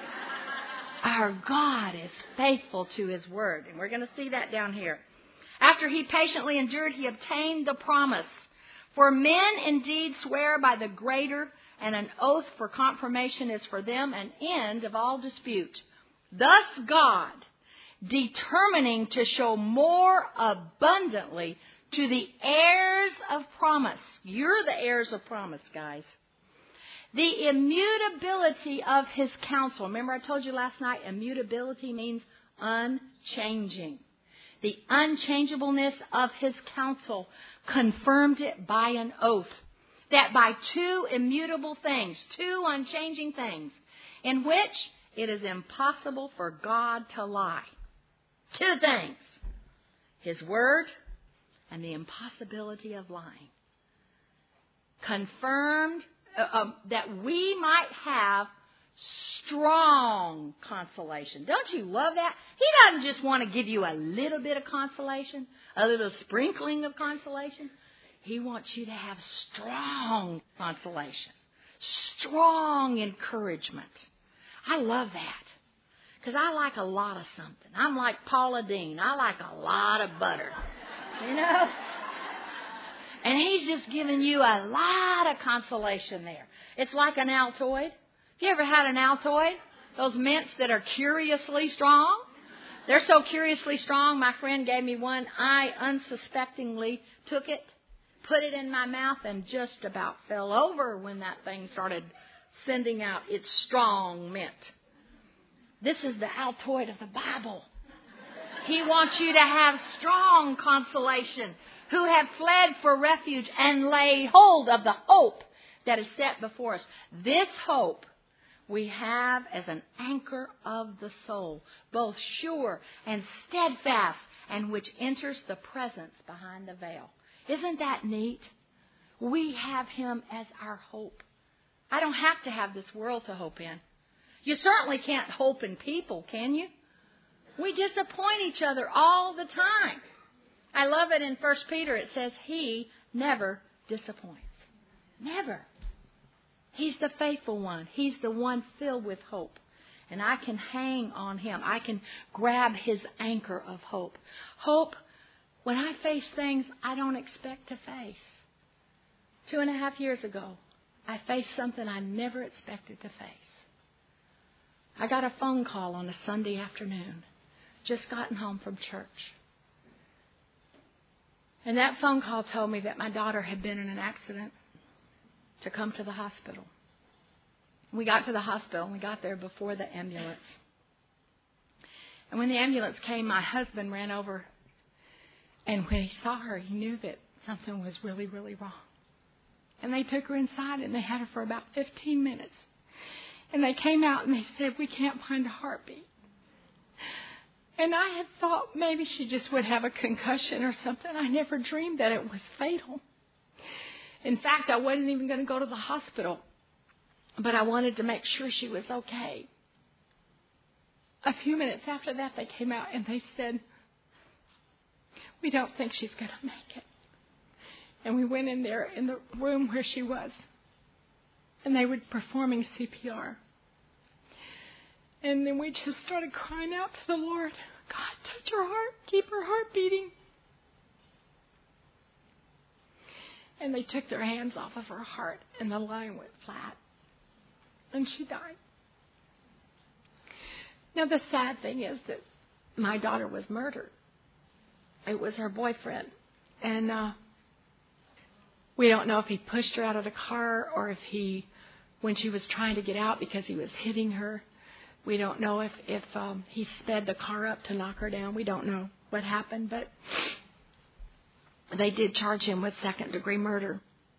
Our God is faithful to His word. And we're going to see that down here. After he patiently endured, he obtained the promise. For men indeed swear by the greater, and an oath for confirmation is for them an end of all dispute. Thus God, determining to show more abundantly to the heirs of promise. You're the heirs of promise, guys. The immutability of His counsel. Remember I told you last night, immutability means unchanging. The unchangeableness of His counsel confirmed it by an oath. That by two immutable things, two unchanging things, in which it is impossible for God to lie. Two things. His word and the impossibility of lying. Confirmed uh, uh, that we might have strong consolation. Don't you love that? He doesn't just want to give you a little bit of consolation, a little sprinkling of consolation. He wants you to have strong consolation, strong encouragement. I love that because I like a lot of something. I'm like Paula Deen. I like a lot of butter, you know. And He's just giving you a lot of consolation there. It's like an Altoid. You ever had an Altoid? Those mints that are curiously strong? They're so curiously strong, my friend gave me one. I unsuspectingly took it, put it in my mouth, and just about fell over when that thing started sending out its strong mint. This is the Altoid of the Bible. He wants you to have strong consolation, who have fled for refuge and lay hold of the hope that is set before us. This hope we have as an anchor of the soul, both sure and steadfast, and which enters the presence behind the veil. Isn't that neat? We have Him as our hope. I don't have to have this world to hope in. You certainly can't hope in people, can you? We disappoint each other all the time. I love it in First Peter. It says He never disappoints. Never. He's the faithful one. He's the one filled with hope. And I can hang on Him. I can grab His anchor of hope. Hope, when I face things I don't expect to face. Two and a half years ago, I faced something I never expected to face. I got a phone call on a Sunday afternoon. Just gotten home from church. And that phone call told me that my daughter had been in an accident, to come to the hospital. We got to the hospital and we got there before the ambulance. And when the ambulance came, my husband ran over. And when he saw her, he knew that something was really, really wrong. And they took her inside and they had her for about fifteen minutes. And they came out and they said, we can't find a heartbeat. And I had thought maybe she just would have a concussion or something. I never dreamed that it was fatal. In fact, I wasn't even going to go to the hospital. But I wanted to make sure she was okay. A few minutes after that, they came out and they said, we don't think she's going to make it. And we went in there in the room where she was. And they were performing C P R. And then we just started crying out to the Lord, God, touch her heart, keep her heart beating. And they took their hands off of her heart, and the line went flat. And she died. Now, the sad thing is that my daughter was murdered. It was her boyfriend. And uh, we don't know if he pushed her out of the car or if he, when she was trying to get out because he was hitting her, we don't know if, if um, he sped the car up to knock her down. We don't know what happened, but they did charge him with second-degree murder.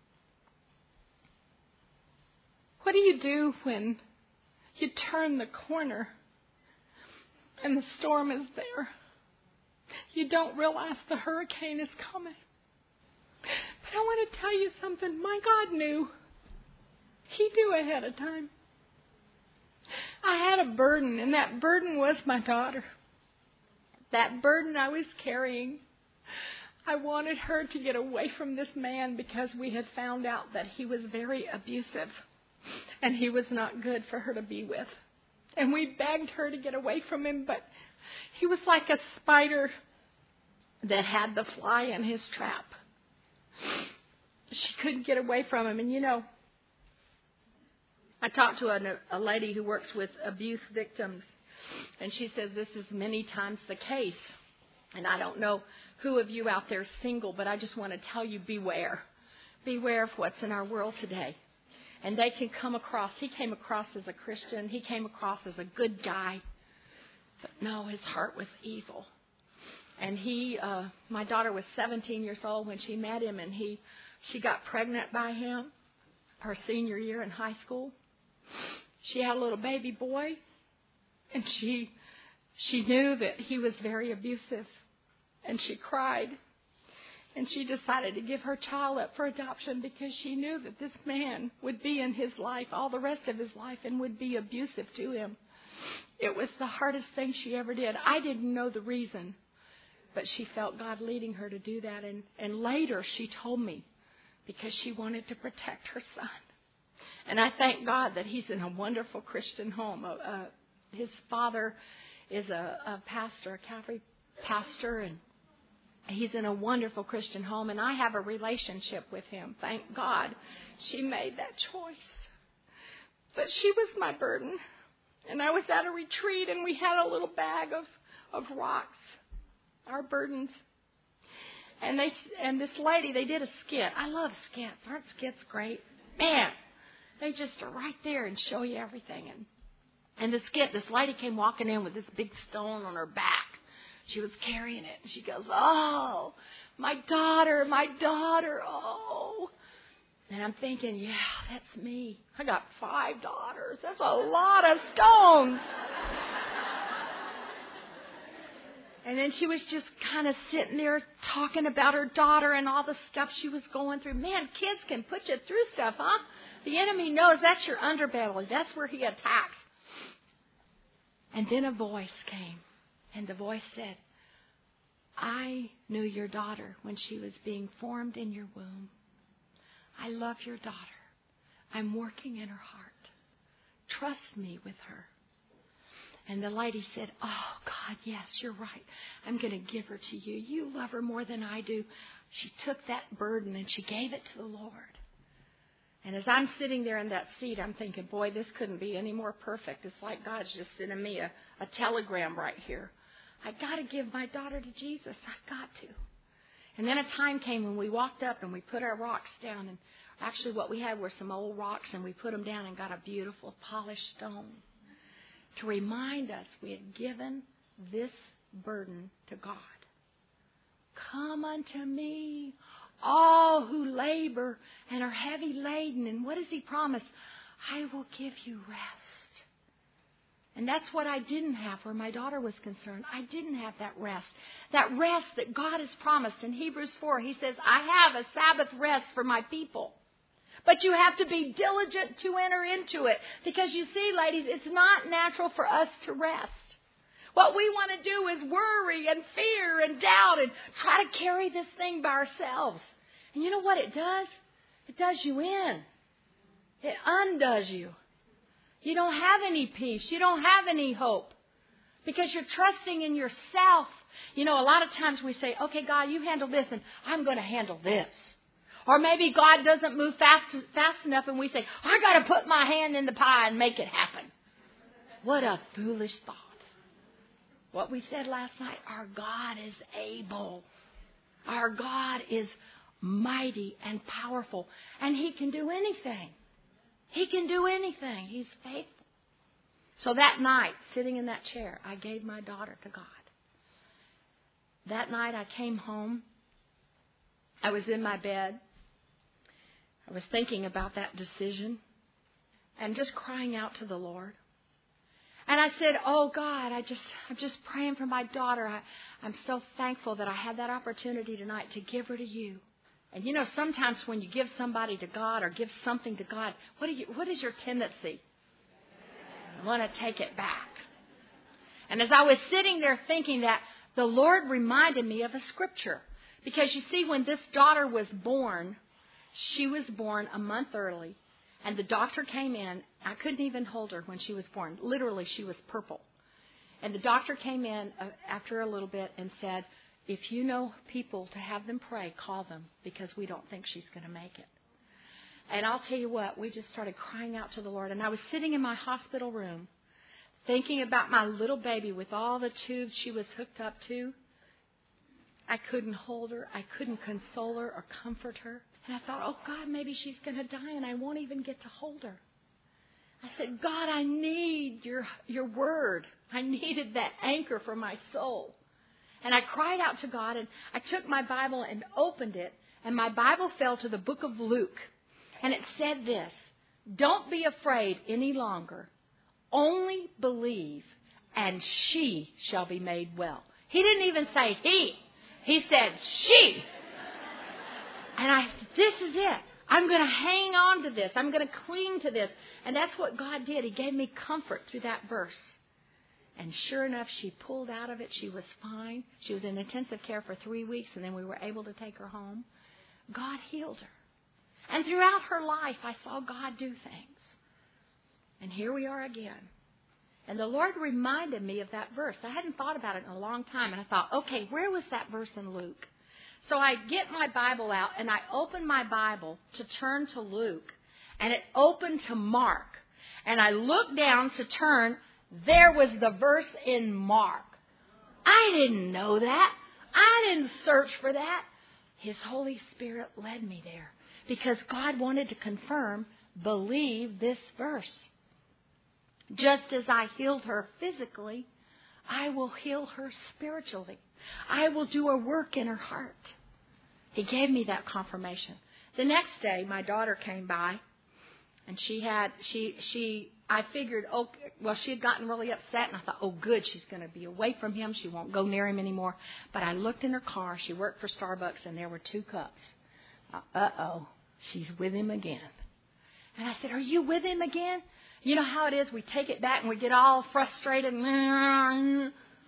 What do you do when you turn the corner and the storm is there? You don't realize the hurricane is coming. But I want to tell you something. My God knew. He knew ahead of time. I had a burden, and that burden was my daughter. That burden I was carrying. I wanted her to get away from this man because we had found out that he was very abusive and he was not good for her to be with. And we begged her to get away from him, but he was like a spider that had the fly in his trap. She couldn't get away from him. And you know, I talked to a, a lady who works with abuse victims, and she says this is many times the case. And I don't know who of you out there is single, but I just want to tell you, beware. Beware of what's in our world today. And they can come across, he came across as a Christian, he came across as a good guy. But no, his heart was evil. And he, uh, my daughter was seventeen years old when she met him, and he, she got pregnant by him her senior year in high school. She had a little baby boy, and she, she knew that he was very abusive, and she cried. And she decided to give her child up for adoption because she knew that this man would be in his life all the rest of his life and would be abusive to him. It was the hardest thing she ever did. I didn't know the reason, but she felt God leading her to do that. And, and later she told me because she wanted to protect her son. And I thank God that he's in a wonderful Christian home. Uh, uh, his father is a, a pastor, a Calvary pastor, and he's in a wonderful Christian home, and I have a relationship with him. Thank God she made that choice. But she was my burden. And I was at a retreat, and we had a little bag of, of rocks, our burdens. And they and this lady, they did a skit. I love skits. Aren't skits great? Man, they just are right there and show you everything. And and the skit, this lady came walking in with this big stone on her back. She was carrying it. And she goes, oh, my daughter, my daughter, oh. And I'm thinking, yeah, that's me. I got five daughters. That's a lot of stones. And then she was just kind of sitting there talking about her daughter and all the stuff she was going through. Man, kids can put you through stuff, huh? The enemy knows that's your underbelly. That's where he attacks. And then a voice came. And the voice said, I knew your daughter when she was being formed in your womb. I love your daughter. I'm working in her heart. Trust me with her. And the lady said, oh, God, yes, you're right. I'm going to give her to you. You love her more than I do. She took that burden and she gave it to the Lord. And as I'm sitting there in that seat, I'm thinking, boy, this couldn't be any more perfect. It's like God's just sending me a, a telegram right here. I got to give my daughter to Jesus. I got to. And then a time came when we walked up and we put our rocks down. And actually what we had were some old rocks, and we put them down and got a beautiful polished stone to remind us we had given this burden to God. Come unto me, all who labor and are heavy laden. And what does he promise? I will give you rest. And that's what I didn't have where my daughter was concerned. I didn't have that rest. That rest that God has promised. In Hebrews four, he says, I have a Sabbath rest for my people. But you have to be diligent to enter into it. Because you see, ladies, it's not natural for us to rest. What we want to do is worry and fear and doubt and try to carry this thing by ourselves. And you know what it does? It does you in. It undoes you. You don't have any peace. You don't have any hope. Because you're trusting in yourself. You know, a lot of times we say, okay, God, you handle this and I'm going to handle this. Or maybe God doesn't move fast fast enough and we say, I got to put my hand in the pie and make it happen. What a foolish thought. What we said last night, our God is able. Our God is mighty and powerful. And he can do anything. He can do anything. He's faithful. So that night, sitting in that chair, I gave my daughter to God. That night I came home. I was in my bed. I was thinking about that decision and just crying out to the Lord. And I said, oh, God, I just, I'm just praying for my daughter. I, I'm so thankful that I had that opportunity tonight to give her to you. And, you know, sometimes when you give somebody to God or give something to God, what, do you, what is your tendency? You want to take it back. And as I was sitting there thinking that, the Lord reminded me of a scripture. Because, you see, when this daughter was born, she was born a month early. And the doctor came in. I couldn't even hold her when she was born. Literally, she was purple. And the doctor came in after a little bit and said, if you know people to have them pray, call them, because we don't think she's going to make it. And I'll tell you what, we just started crying out to the Lord. And I was sitting in my hospital room thinking about my little baby with all the tubes she was hooked up to. I couldn't hold her. I couldn't console her or comfort her. And I thought, oh, God, maybe she's going to die and I won't even get to hold her. I said, God, I need your, your word. I needed that anchor for my soul. And I cried out to God, and I took my Bible and opened it, and my Bible fell to the book of Luke. And it said this, don't be afraid any longer. Only believe, and she shall be made well. He didn't even say he. He said she. And I said, this is it. I'm going to hang on to this. I'm going to cling to this. And that's what God did. He gave me comfort through that verse. And sure enough, she pulled out of it. She was fine. She was in intensive care for three weeks, and then we were able to take her home. God healed her. And throughout her life, I saw God do things. And here we are again. And the Lord reminded me of that verse. I hadn't thought about it in a long time. And I thought, okay, where was that verse in Luke? So I get my Bible out, and I open my Bible to turn to Luke. And it opened to Mark. And I looked down to turn. There was the verse in Mark. I didn't know that. I didn't search for that. His Holy Spirit led me there because God wanted to confirm, believe this verse. Just as I healed her physically, I will heal her spiritually. I will do a work in her heart. He gave me that confirmation. The next day, my daughter came by, and she had, she, she, I figured, oh, well, she had gotten really upset, and I thought, oh, good, she's going to be away from him. She won't go near him anymore. But I looked in her car. She worked for Starbucks, and there were two cups. Uh-oh, she's with him again. And I said, are you with him again? You know how it is. We take it back, and we get all frustrated. And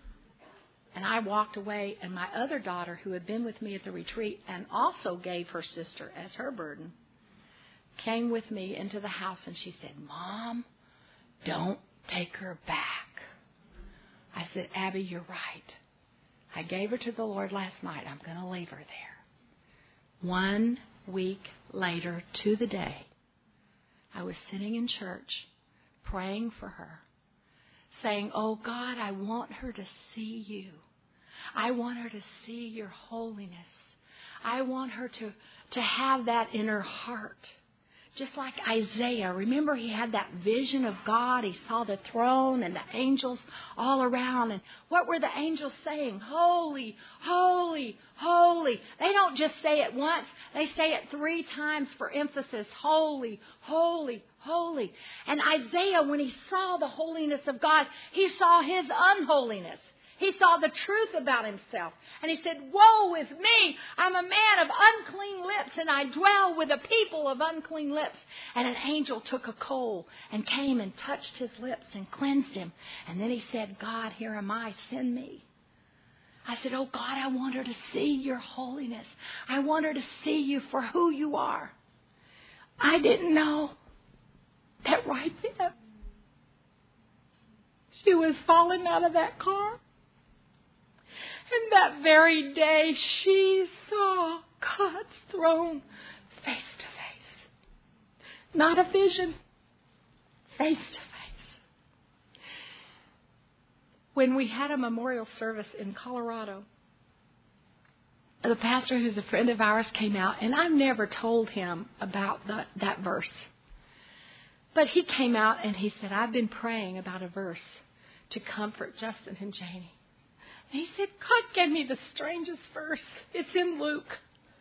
I walked away, and my other daughter, who had been with me at the retreat and also gave her sister as her burden, came with me into the house, and she said, Mom, don't take her back. I said, Abby, you're right. I gave her to the Lord last night. I'm going to leave her there. One week later to the day, I was sitting in church praying for her, saying, oh, God, I want her to see you. I want her to see your holiness. I want her to, to have that in her heart. Just like Isaiah. Remember, he had that vision of God. He saw the throne and the angels all around. And what were the angels saying? Holy, holy, holy. They don't just say it once. They say it three times for emphasis. Holy, holy, holy. And Isaiah, when he saw the holiness of God, he saw his unholiness. He saw the truth about himself. And he said, woe is me. I'm a man of unclean lips, and I dwell with a people of unclean lips. And an angel took a coal and came and touched his lips and cleansed him. And then he said, God, here am I. Send me. I said, oh, God, I want her to see your holiness. I want her to see you for who you are. I didn't know that right then she was falling out of that car. And that very day, she saw God's throne face to face. Not a vision, face to face. When we had a memorial service in Colorado, the pastor, who's a friend of ours, came out, and I've never told him about the, that verse. But he came out and he said, I've been praying about a verse to comfort Justin and Janie. And he said, God gave me the strangest verse. It's in Luke.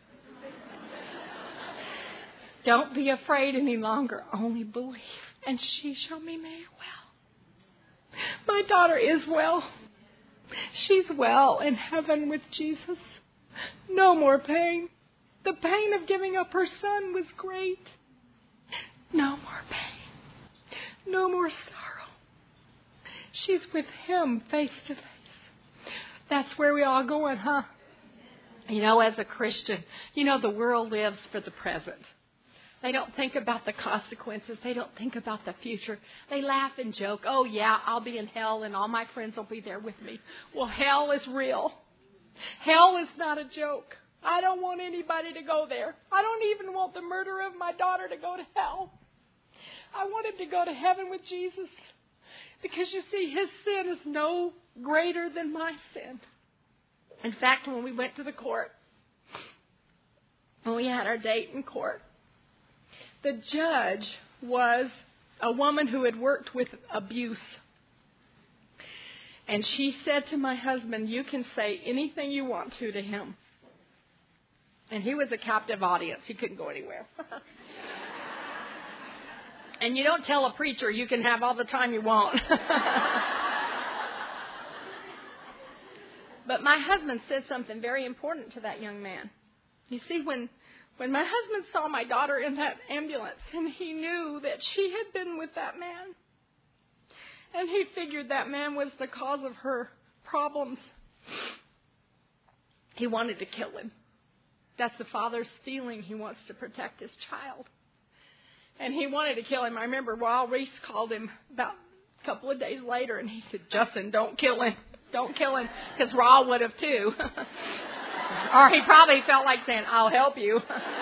Don't be afraid any longer. Only believe, and she shall be made well. My daughter is well. She's well in heaven with Jesus. No more pain. The pain of giving up her son was great. No more pain. No more sorrow. She's with him face to face. That's where we all going, huh? You know, as a Christian, you know, the world lives for the present. They don't think about the consequences. They don't think about the future. They laugh and joke. Oh, yeah, I'll be in hell and all my friends will be there with me. Well, hell is real. Hell is not a joke. I don't want anybody to go there. I don't even want the murderer of my daughter to go to hell. I want him to go to heaven with Jesus. Because, you see, his sin is no greater than my sin. In fact, when we went to the court, when we had our date in court, the judge was a woman who had worked with abuse. And she said to my husband, you can say anything you want to to him. And he was a captive audience. He couldn't go anywhere. And you don't tell a preacher you can have all the time you want. But my husband said something very important to that young man. You see, when when my husband saw my daughter in that ambulance, and he knew that she had been with that man, and he figured that man was the cause of her problems, he wanted to kill him. That's the father's feeling. He wants to protect his child. And he wanted to kill him. I remember Raul Reese called him about a couple of days later, and he said, Justin, don't kill him. Don't kill him, because Raul would have too. Or he probably felt like saying, I'll help you.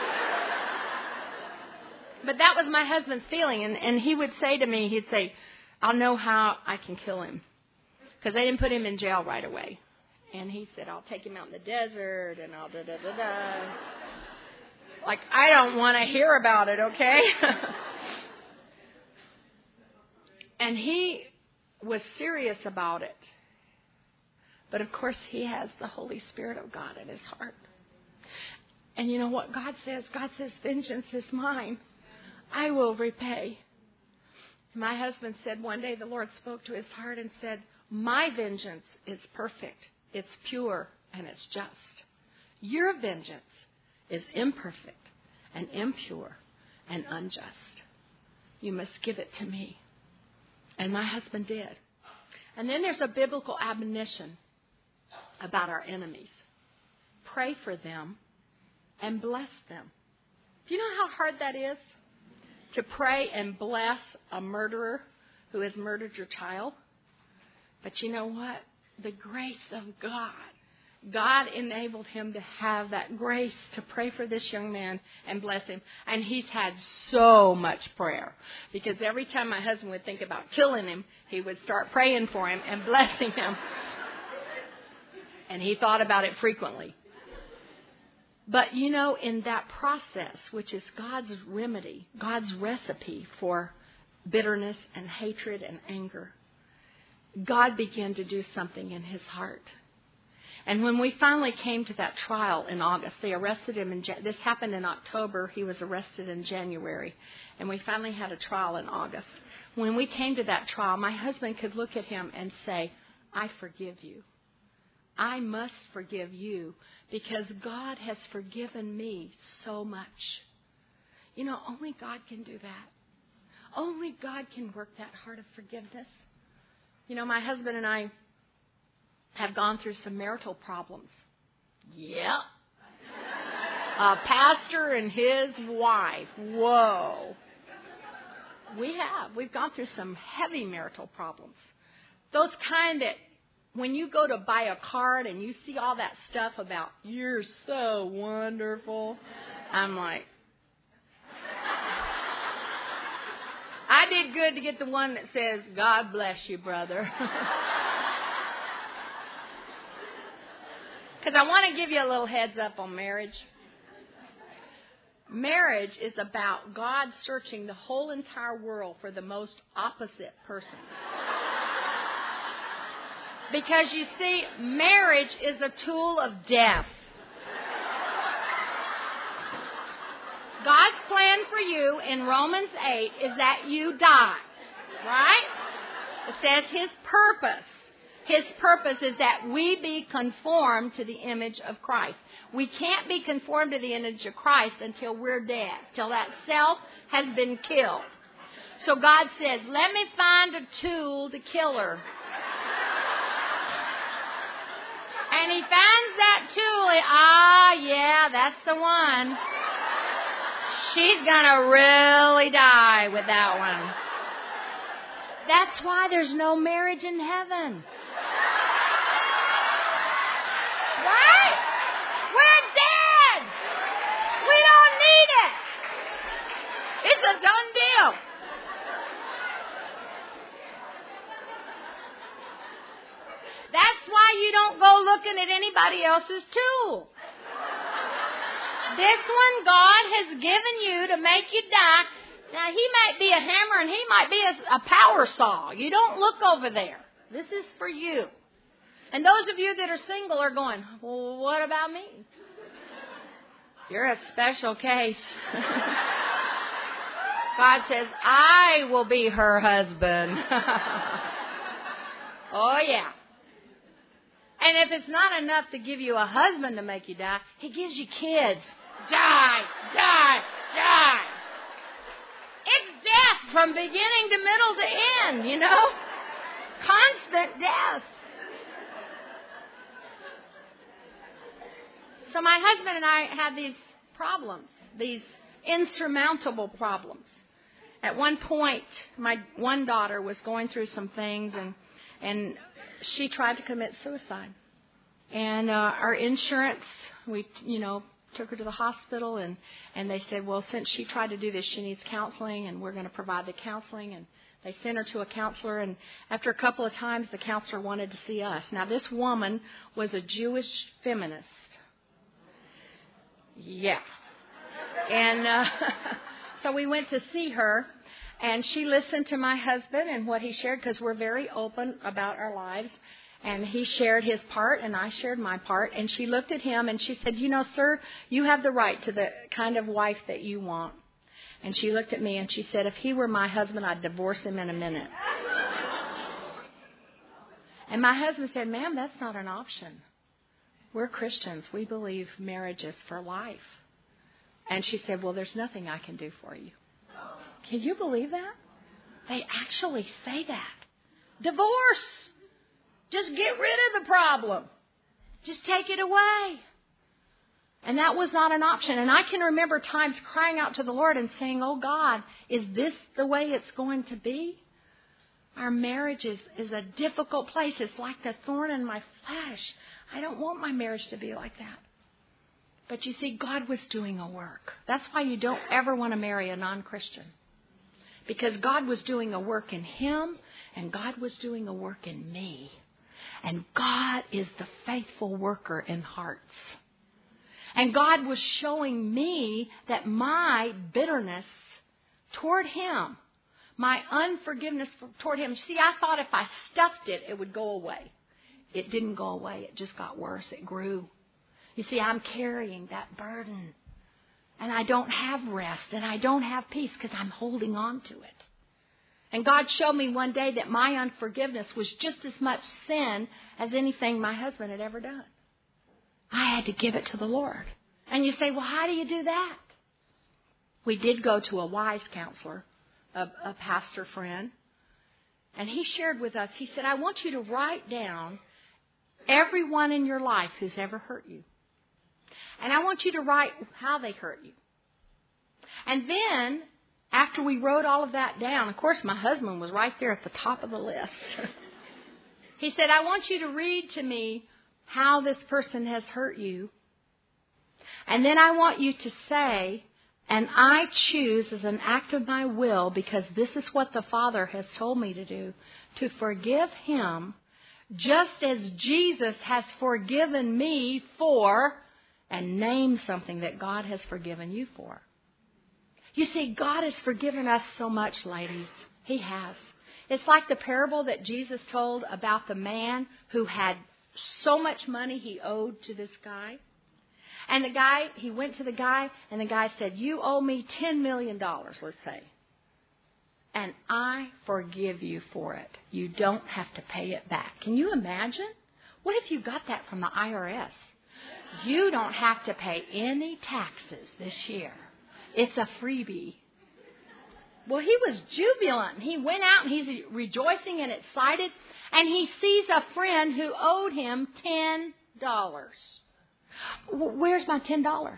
But that was my husband's feeling. And, and he would say to me, he'd say, I'll know how I can kill him. Because they didn't put him in jail right away. And he said, I'll take him out in the desert and I'll da da da da. Like, I don't want to hear about it, okay? And he was serious about it. But of course, he has the Holy Spirit of God in his heart. And you know what God says? God says, vengeance is mine. I will repay. My husband said one day the Lord spoke to his heart and said, my vengeance is perfect. It's pure and it's just. Your vengeance is imperfect and impure and unjust. You must give it to me. And my husband did. And then there's a biblical admonition about our enemies. Pray for them and bless them. Do you know how hard that is? To pray and bless a murderer who has murdered your child? But you know what? The grace of God. God enabled him to have that grace to pray for this young man and bless him. And he's had so much prayer. Because every time my husband would think about killing him, he would start praying for him and blessing him. And he thought about it frequently. But, you know, in that process, which is God's remedy, God's recipe for bitterness and hatred and anger, God began to do something in his heart. And when we finally came to that trial in August, they arrested him. In this happened in October. He was arrested in January. And we finally had a trial in August. When we came to that trial, my husband could look at him and say, I forgive you. I must forgive you because God has forgiven me so much. You know, only God can do that. Only God can work that heart of forgiveness. You know, my husband and I have gone through some marital problems. Yeah. A pastor and his wife. Whoa. We have. We've gone through some heavy marital problems. Those kind that when you go to buy a card and you see all that stuff about, you're so wonderful, I'm like, I did good to get the one that says, God bless you, brother. Because I want to give you a little heads up on marriage. Marriage is about God searching the whole entire world for the most opposite person. Because you see, marriage is a tool of death. God's plan for you in Romans eight is that you die. Right? It says His purpose. His purpose is that we be conformed to the image of Christ. We can't be conformed to the image of Christ until we're dead, till that self has been killed. So God says, let me find a tool to kill her. And He finds that tool. Ah, yeah, that's the one. She's going to really die with that one. That's why there's no marriage in heaven. Right? We're dead. We don't need it. It's a done deal. That's why you don't go looking at anybody else's tool. This one God has given you to make you die. Now, He might be a hammer and He might be a, a power saw. You don't look over there. This is for you. And those of you that are single are going, well, what about me? You're a special case. God says, I will be her husband. Oh, yeah. And if it's not enough to give you a husband to make you die, He gives you kids. Die, die, die. It's death from beginning to middle to end, you know? Constant death. So my husband and I had these problems, these insurmountable problems. At one point, my one daughter was going through some things, and and she tried to commit suicide. And uh, our insurance, we, you know, took her to the hospital, and, and they said, well, since she tried to do this, she needs counseling, and we're going to provide the counseling. And they sent her to a counselor, and after a couple of times, the counselor wanted to see us. Now, this woman was a Jewish feminist. Yeah. And uh, so we went to see her, and she listened to my husband and what he shared, because we're very open about our lives. And he shared his part, and I shared my part. And she looked at him, and she said, you know, sir, you have the right to the kind of wife that you want. And she looked at me, and she said, if he were my husband, I'd divorce him in a minute. And my husband said, ma'am, that's not an option. We're Christians. We believe marriage is for life. And she said, well, there's nothing I can do for you. Can you believe that? They actually say that. Divorce. Just get rid of the problem. Just take it away. And that was not an option. And I can remember times crying out to the Lord and saying, oh God, is this the way it's going to be? Our marriage is, is a difficult place. It's like the thorn in my flesh. I don't want my marriage to be like that. But you see, God was doing a work. That's why you don't ever want to marry a non-Christian. Because God was doing a work in him, and God was doing a work in me. And God is the faithful worker in hearts. And God was showing me that my bitterness toward him, my unforgiveness toward him. See, I thought if I stuffed it, it would go away. It didn't go away. It just got worse. It grew. You see, I'm carrying that burden. And I don't have rest. And I don't have peace because I'm holding on to it. And God showed me one day that my unforgiveness was just as much sin as anything my husband had ever done. I had to give it to the Lord. And you say, well, how do you do that? We did go to a wise counselor, a, a pastor friend. And he shared with us, he said, I want you to write down everyone in your life who's ever hurt you. And I want you to write how they hurt you. And then, after we wrote all of that down, of course, my husband was right there at the top of the list. He said, I want you to read to me how this person has hurt you. And then I want you to say, and I choose as an act of my will, because this is what the Father has told me to do, to forgive him just as Jesus has forgiven me for, and name something that God has forgiven you for. You see, God has forgiven us so much, ladies. He has. It's like the parable that Jesus told about the man who had so much money he owed to this guy. And the guy, he went to the guy, and the guy said, you owe me ten million dollars, let's say. And I forgive you for it. You don't have to pay it back. Can you imagine? What if you got that from the I R S? You don't have to pay any taxes this year. It's a freebie. Well, he was jubilant. He went out and he's rejoicing and excited. And he sees a friend who owed him ten dollars. Where's my ten dollars?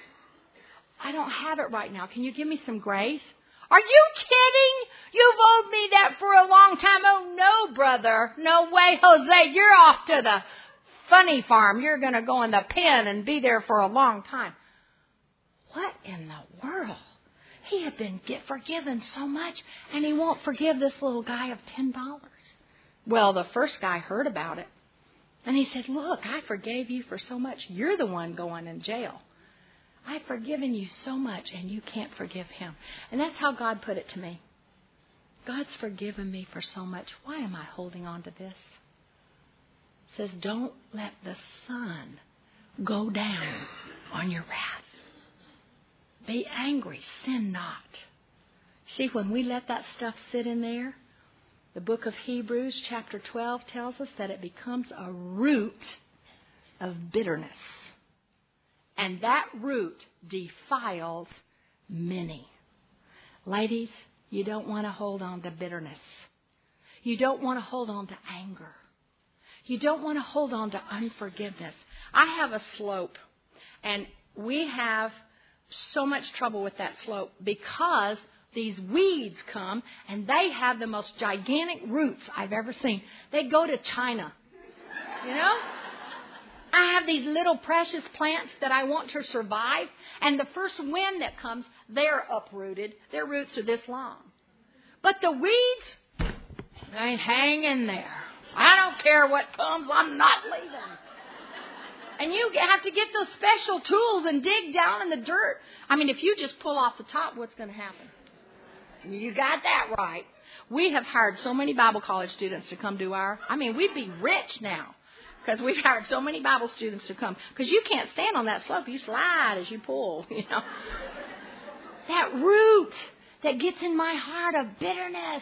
I don't have it right now. Can you give me some grace? Are you kidding? You've owed me that for a long time. Oh, no, brother. No way, Jose. You're off to the funny farm. You're going to go in the pen and be there for a long time. What in the world? He had been get forgiven so much, and he won't forgive this little guy of ten dollars. Well, the first guy heard about it, and he said, look, I forgave you for so much. You're the one going in jail. I've forgiven you so much, and you can't forgive him. And that's how God put it to me. God's forgiven me for so much. Why am I holding on to this? It says, don't let the sun go down on your wrath. Be angry, sin not. See, when we let that stuff sit in there, the book of Hebrews chapter twelve tells us that it becomes a root of bitterness. And that root defiles many. Ladies, you don't want to hold on to bitterness. You don't want to hold on to anger. You don't want to hold on to unforgiveness. I have a slope, and we have so much trouble with that slope because these weeds come and they have the most gigantic roots I've ever seen. They go to China, you know? I have these little precious plants that I want to survive. And the first wind that comes, they're uprooted. Their roots are this long. But the weeds, they hang in there. I don't care what comes. I'm not leaving. And you have to get those special tools and dig down in the dirt. I mean, if you just pull off the top, what's going to happen? You got that right. We have hired so many Bible college students to come do our, I mean, we'd be rich now because we've hired so many Bible students to come. Because you can't stand on that slope. You slide as you pull, you know. That root that gets in my heart of bitterness,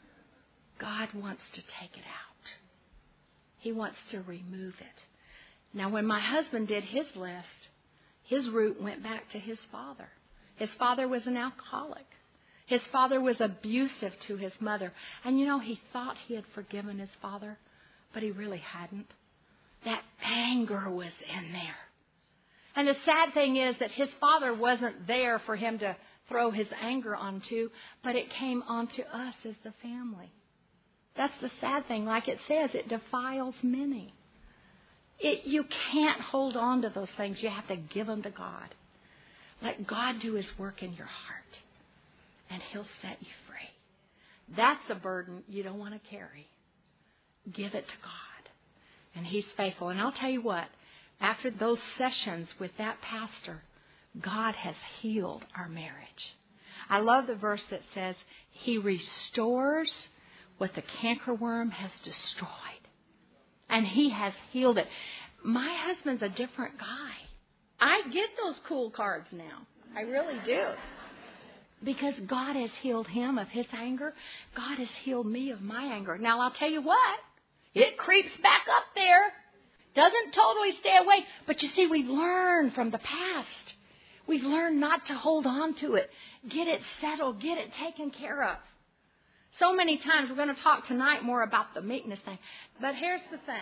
God wants to take it out. He wants to remove it. Now, when my husband did his list, his root went back to his father. His father was an alcoholic. His father was abusive to his mother. And you know, he thought he had forgiven his father, but he really hadn't. That anger was in there. And the sad thing is that his father wasn't there for him to throw his anger onto, but it came onto us as the family. That's the sad thing. Like it says, it defiles many. It, you can't hold on to those things. You have to give them to God. Let God do His work in your heart, and He'll set you free. That's a burden you don't want to carry. Give it to God, and He's faithful. And I'll tell you what, after those sessions with that pastor, God has healed our marriage. I love the verse that says, He restores what the cankerworm has destroyed. And He has healed it. My husband's a different guy. I get those cool cards now. I really do. Because God has healed him of his anger. God has healed me of my anger. Now, I'll tell you what. It creeps back up there. Doesn't totally stay away. But you see, we've learned from the past. We've learned not to hold on to it. Get it settled. Get it taken care of. So many times, we're going to talk tonight more about the meekness thing. But here's the thing.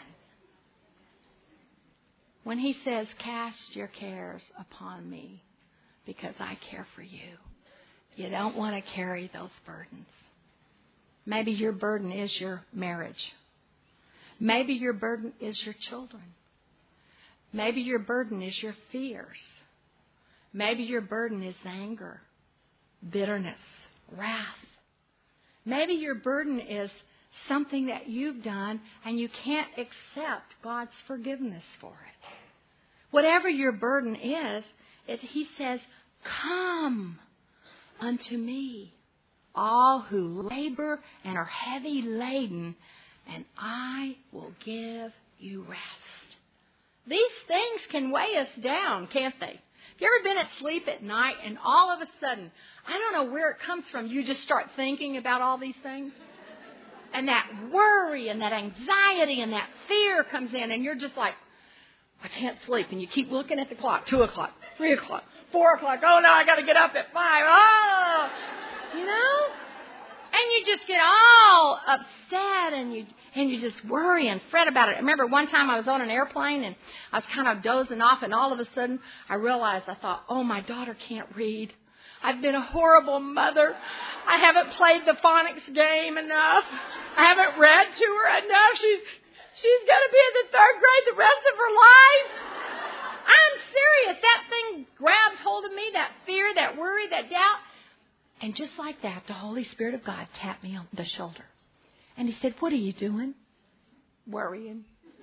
When He says, cast your cares upon me because I care for you, you don't want to carry those burdens. Maybe your burden is your marriage. Maybe your burden is your children. Maybe your burden is your fears. Maybe your burden is anger, bitterness, wrath. Maybe your burden is something that you've done and you can't accept God's forgiveness for it. Whatever your burden is, it, He says, come unto me, all who labor and are heavy laden, and I will give you rest. These things can weigh us down, can't they? Have you ever been asleep at night and all of a sudden, I don't know where it comes from, you just start thinking about all these things? And that worry and that anxiety and that fear comes in and you're just like, I can't sleep. And you keep looking at the clock, two o'clock, three o'clock, four o'clock. Oh, no, I got to get up at five. Oh, you know? And you just get all upset and you and you just worry and fret about it. I remember one time I was on an airplane and I was kind of dozing off and all of a sudden I realized, I thought, oh, my daughter can't read. I've been a horrible mother. I haven't played the phonics game enough. I haven't read to her enough. She's she's going to be in the third grade the rest of her life. I'm serious. That thing grabbed hold of me, that fear, that worry, that doubt. And just like that, the Holy Spirit of God tapped me on the shoulder. And He said, what are you doing? Worrying.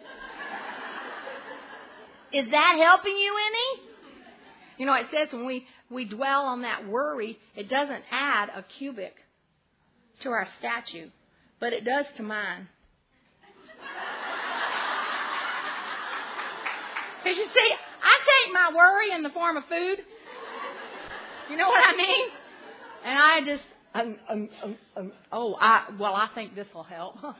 Is that helping you any? You know, it says when we, we dwell on that worry, it doesn't add a cubit to our statue, but it does to mine. Because you see, I take my worry in the form of food. You know what I mean? And I just, um, um, um, um, oh, I, well, I think this will help. And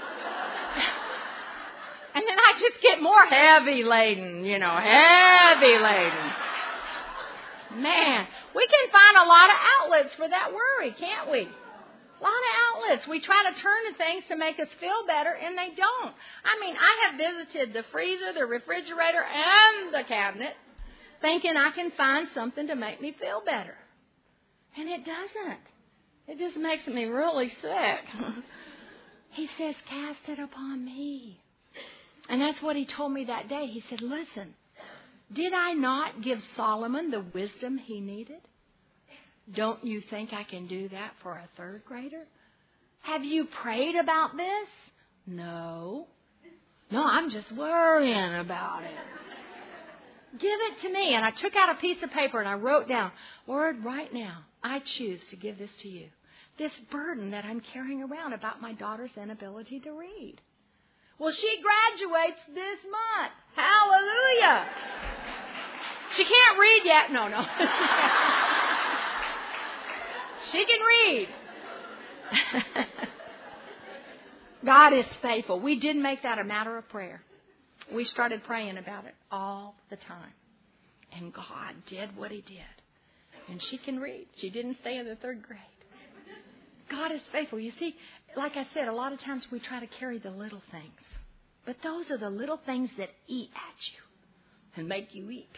then I just get more heavy laden, you know, heavy laden. Man, we can find a lot of outlets for that worry, can't we? A lot of outlets. We try to turn to things to make us feel better, and they don't. I mean, I have visited the freezer, the refrigerator, and the cabinet, thinking I can find something to make me feel better. And it doesn't. It just makes me really sick. He says, cast it upon me. And that's what he told me that day. He said, listen, did I not give Solomon the wisdom he needed? Don't you think I can do that for a third grader? Have you prayed about this? No. No, I'm just worrying about it. Give it to me. And I took out a piece of paper and I wrote down, Lord, right now, I choose to give this to you. This burden that I'm carrying around about my daughter's inability to read. Well, she graduates this month. Hallelujah. She can't read yet. No, no. She can read. God is faithful. We didn't make that a matter of prayer. We started praying about it all the time. And God did what he did. And she can read. She didn't stay in the third grade. God is faithful. You see, like I said, a lot of times we try to carry the little things. But those are the little things that eat at you and make you weak.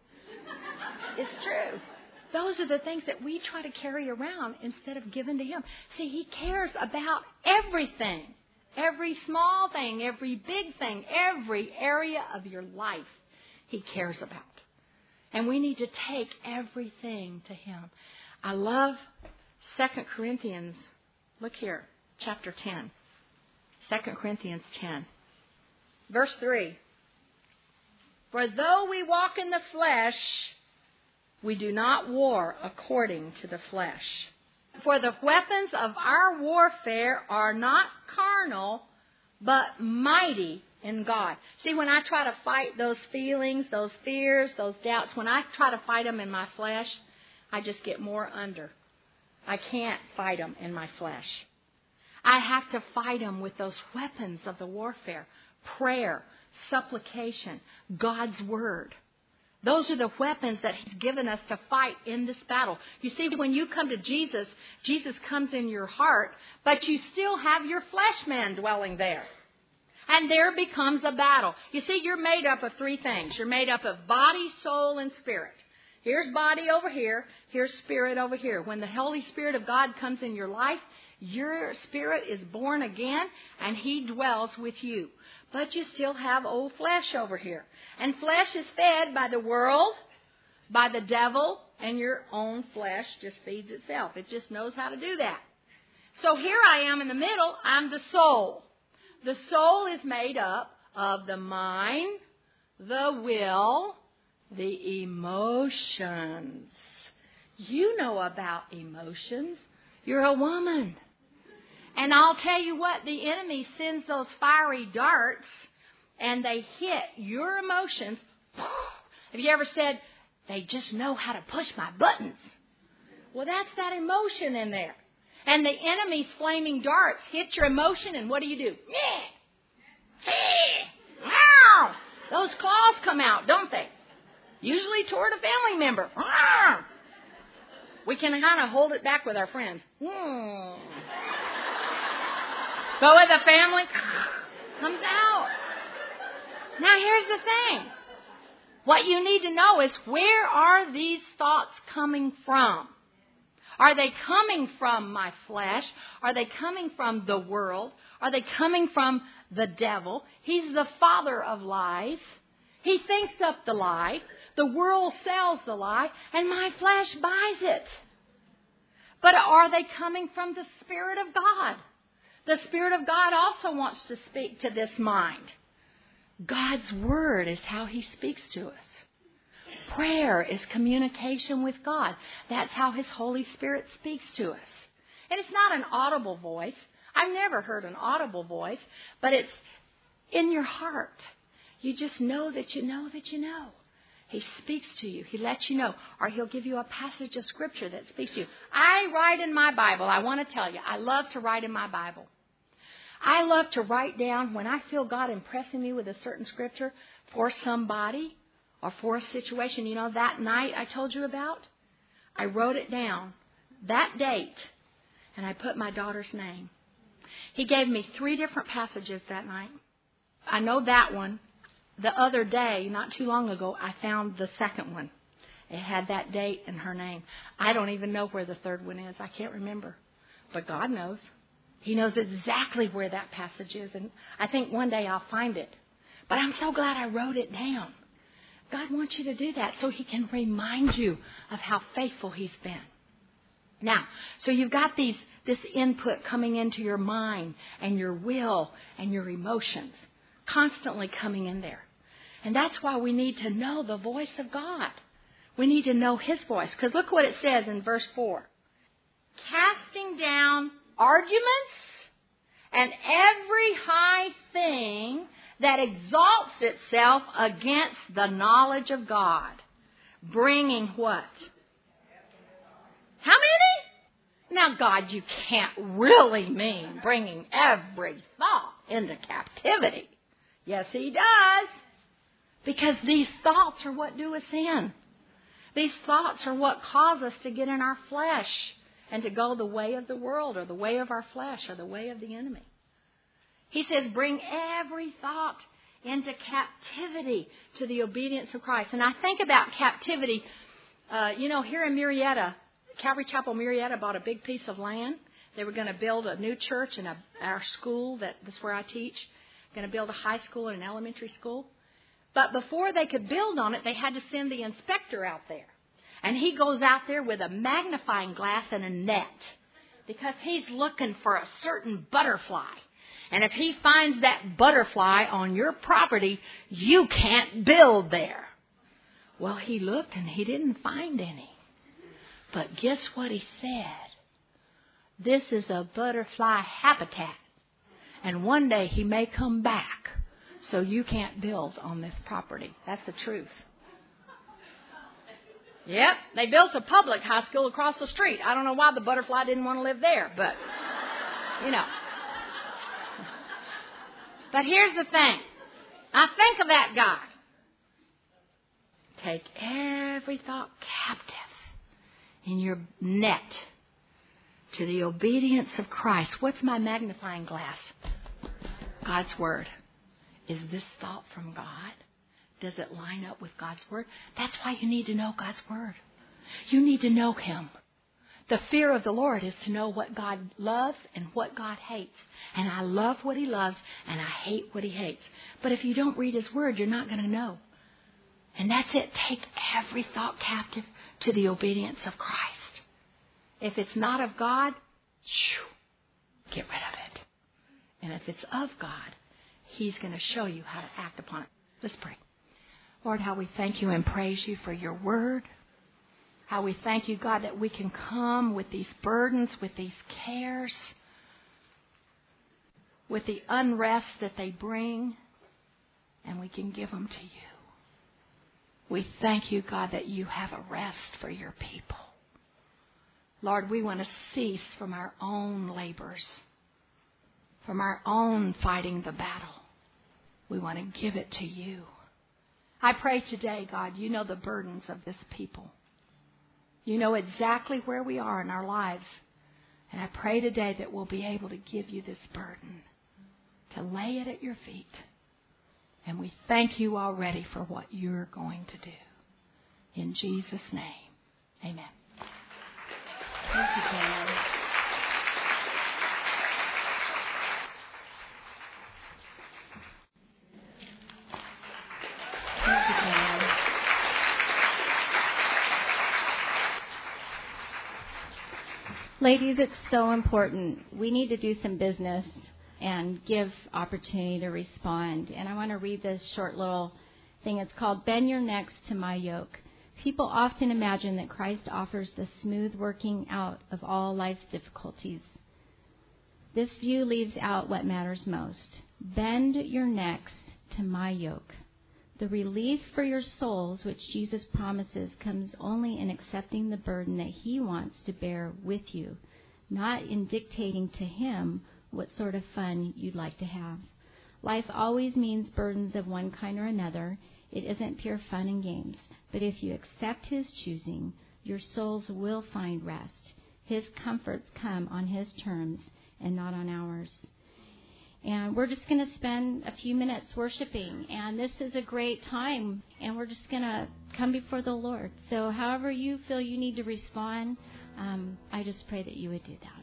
It's true. Those are the things that we try to carry around instead of giving to him. See, he cares about everything. Every small thing, every big thing, every area of your life he cares about. And we need to take everything to him. I love Second Corinthians. Look here, chapter ten. Second Corinthians ten. Verse three. For though we walk in the flesh, we do not war according to the flesh. For the weapons of our warfare are not carnal, but mighty in God. See, when I try to fight those feelings, those fears, those doubts, when I try to fight them in my flesh, I just get more under. I can't fight them in my flesh. I have to fight them with those weapons of the warfare. Prayer, supplication, God's word. Those are the weapons that he's given us to fight in this battle. You see, when you come to Jesus, Jesus comes in your heart, but you still have your flesh man dwelling there. And there becomes a battle. You see, you're made up of three things. You're made up of body, soul, and spirit. Here's body over here. Here's spirit over here. When the Holy Spirit of God comes in your life, your spirit is born again, and he dwells with you. But you still have old flesh over here. And flesh is fed by the world, by the devil, and your own flesh just feeds itself. It just knows how to do that. So here I am in the middle. I'm the soul. The soul is made up of the mind, the will, the emotions. You know about emotions. You're a woman. And I'll tell you what, the enemy sends those fiery darts and they hit your emotions. Have you ever said, they just know how to push my buttons? Well, that's that emotion in there. And the enemy's flaming darts hit your emotion, and what do you do? Those claws come out, don't they? Usually toward a family member. We can kind of hold it back with our friends. But with the family, comes out. Now here's the thing. What you need to know is, where are these thoughts coming from? Are they coming from my flesh? Are they coming from the world? Are they coming from the devil? He's the father of lies. He thinks up the lie. The world sells the lie, and my flesh buys it. But are they coming from the Spirit of God? The Spirit of God also wants to speak to this mind. God's Word is how He speaks to us. Prayer is communication with God. That's how His Holy Spirit speaks to us. And it's not an audible voice. I've never heard an audible voice, but it's in your heart. You just know that you know that you know. He speaks to you. He lets you know. Or He'll give you a passage of Scripture that speaks to you. I write in my Bible. I want to tell you, I love to write in my Bible. I love to write down when I feel God impressing me with a certain Scripture for somebody or for a situation. You know, that night I told you about, I wrote it down, that date, and I put my daughter's name. He gave me three different passages that night. I know that one. The other day, not too long ago, I found the second one. It had that date and her name. I don't even know where the third one is. I can't remember. But God knows. He knows exactly where that passage is. And I think one day I'll find it. But I'm so glad I wrote it down. God wants you to do that so He can remind you of how faithful He's been. Now, so you've got these this input coming into your mind and your will and your emotions constantly coming in there. And that's why we need to know the voice of God. We need to know His voice. Because look what it says in verse four. Casting down arguments and every high thing that exalts itself against the knowledge of God. Bringing what? How many? Now, God, you can't really mean bringing every thought into captivity. Yes, He does. Because these thoughts are what do us in. These thoughts are what cause us to get in our flesh and to go the way of the world or the way of our flesh or the way of the enemy. He says, bring every thought into captivity to the obedience of Christ. And I think about captivity, uh, you know, here in Murrieta, Calvary Chapel Murrieta bought a big piece of land. They were going to build a new church in a, our school, that, that's where I teach, going to build a high school and an elementary school. But before they could build on it, they had to send the inspector out there. And he goes out there with a magnifying glass and a net because he's looking for a certain butterfly. And if he finds that butterfly on your property, you can't build there. Well, he looked and he didn't find any. But guess what he said? This is a butterfly habitat. And one day he may come back, so you can't build on this property. That's the truth. Yep, they built a public high school across the street. I don't know why the butterfly didn't want to live there, but, you know. But here's the thing. I think of that guy. Take every thought captive in your net to the obedience of Christ. What's my magnifying glass? God's Word. Is this thought from God? Does it line up with God's Word? That's why you need to know God's Word. You need to know Him. The fear of the Lord is to know what God loves and what God hates. And I love what He loves and I hate what He hates. But if you don't read His Word, you're not going to know. And that's it. Take every thought captive to the obedience of Christ. If it's not of God, shoo, get rid of it. And if it's of God, He's going to show you how to act upon it. Let's pray. Lord, how we thank You and praise You for Your Word. How we thank You, God, that we can come with these burdens, with these cares, with the unrest that they bring, and we can give them to You. We thank You, God, that You have a rest for Your people. Lord, we want to cease from our own labors, from our own fighting the battle. We want to give it to You. I pray today, God, You know the burdens of this people. You know exactly where we are in our lives. And I pray today that we'll be able to give You this burden, to lay it at Your feet. And we thank You already for what You're going to do. In Jesus' name, amen. Thank you, Jan. Thank you, Jan. Ladies, it's so important. We need to do some business and give opportunity to respond. And I want to read this short little thing. It's called Bend Your Necks to My Yoke. People often imagine that Christ offers the smooth working out of all life's difficulties. This view leaves out what matters most. Bend your necks to my yoke. The relief for your souls, which Jesus promises, comes only in accepting the burden that He wants to bear with you, not in dictating to Him what sort of fun you'd like to have. Life always means burdens of one kind or another. It isn't pure fun and games. But if you accept His choosing, your souls will find rest. His comforts come on His terms and not on ours. And we're just going to spend a few minutes worshiping. And this is a great time. And we're just going to come before the Lord. So however you feel you need to respond, um, I just pray that you would do that.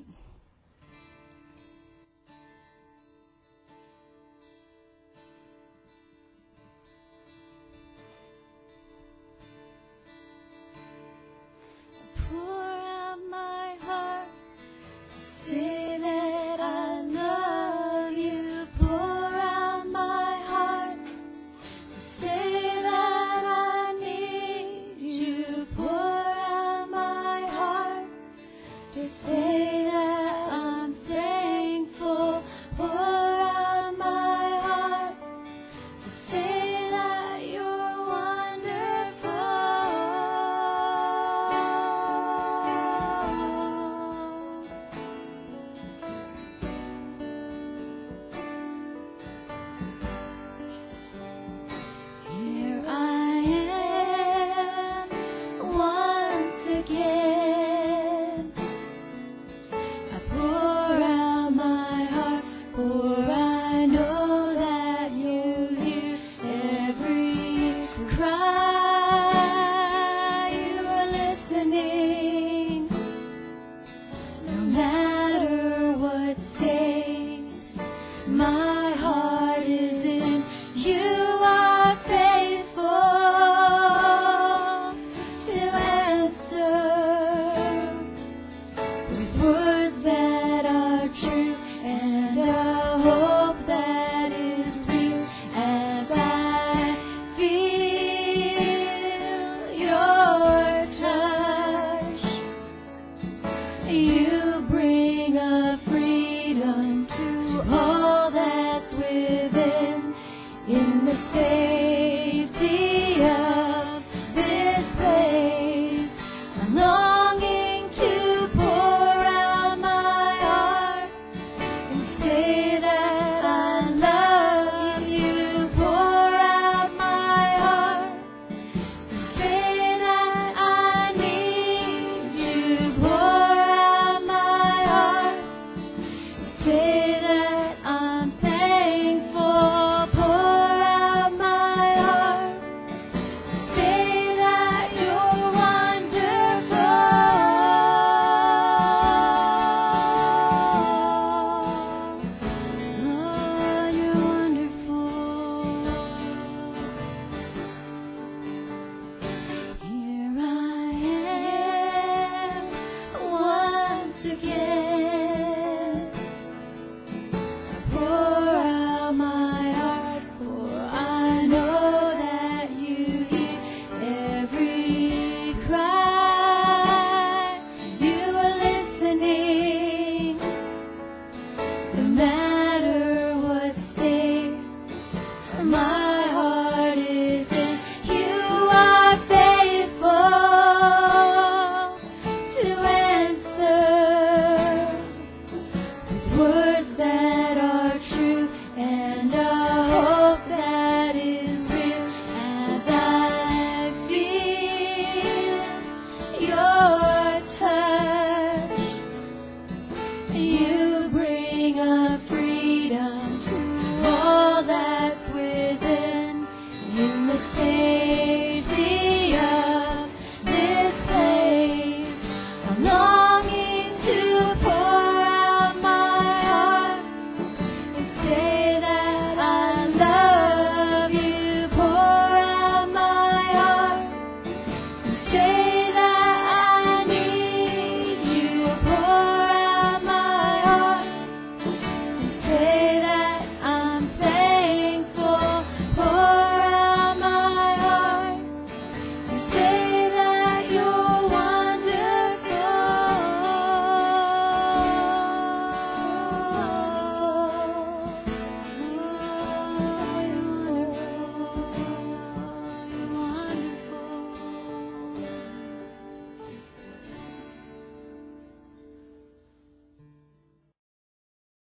remember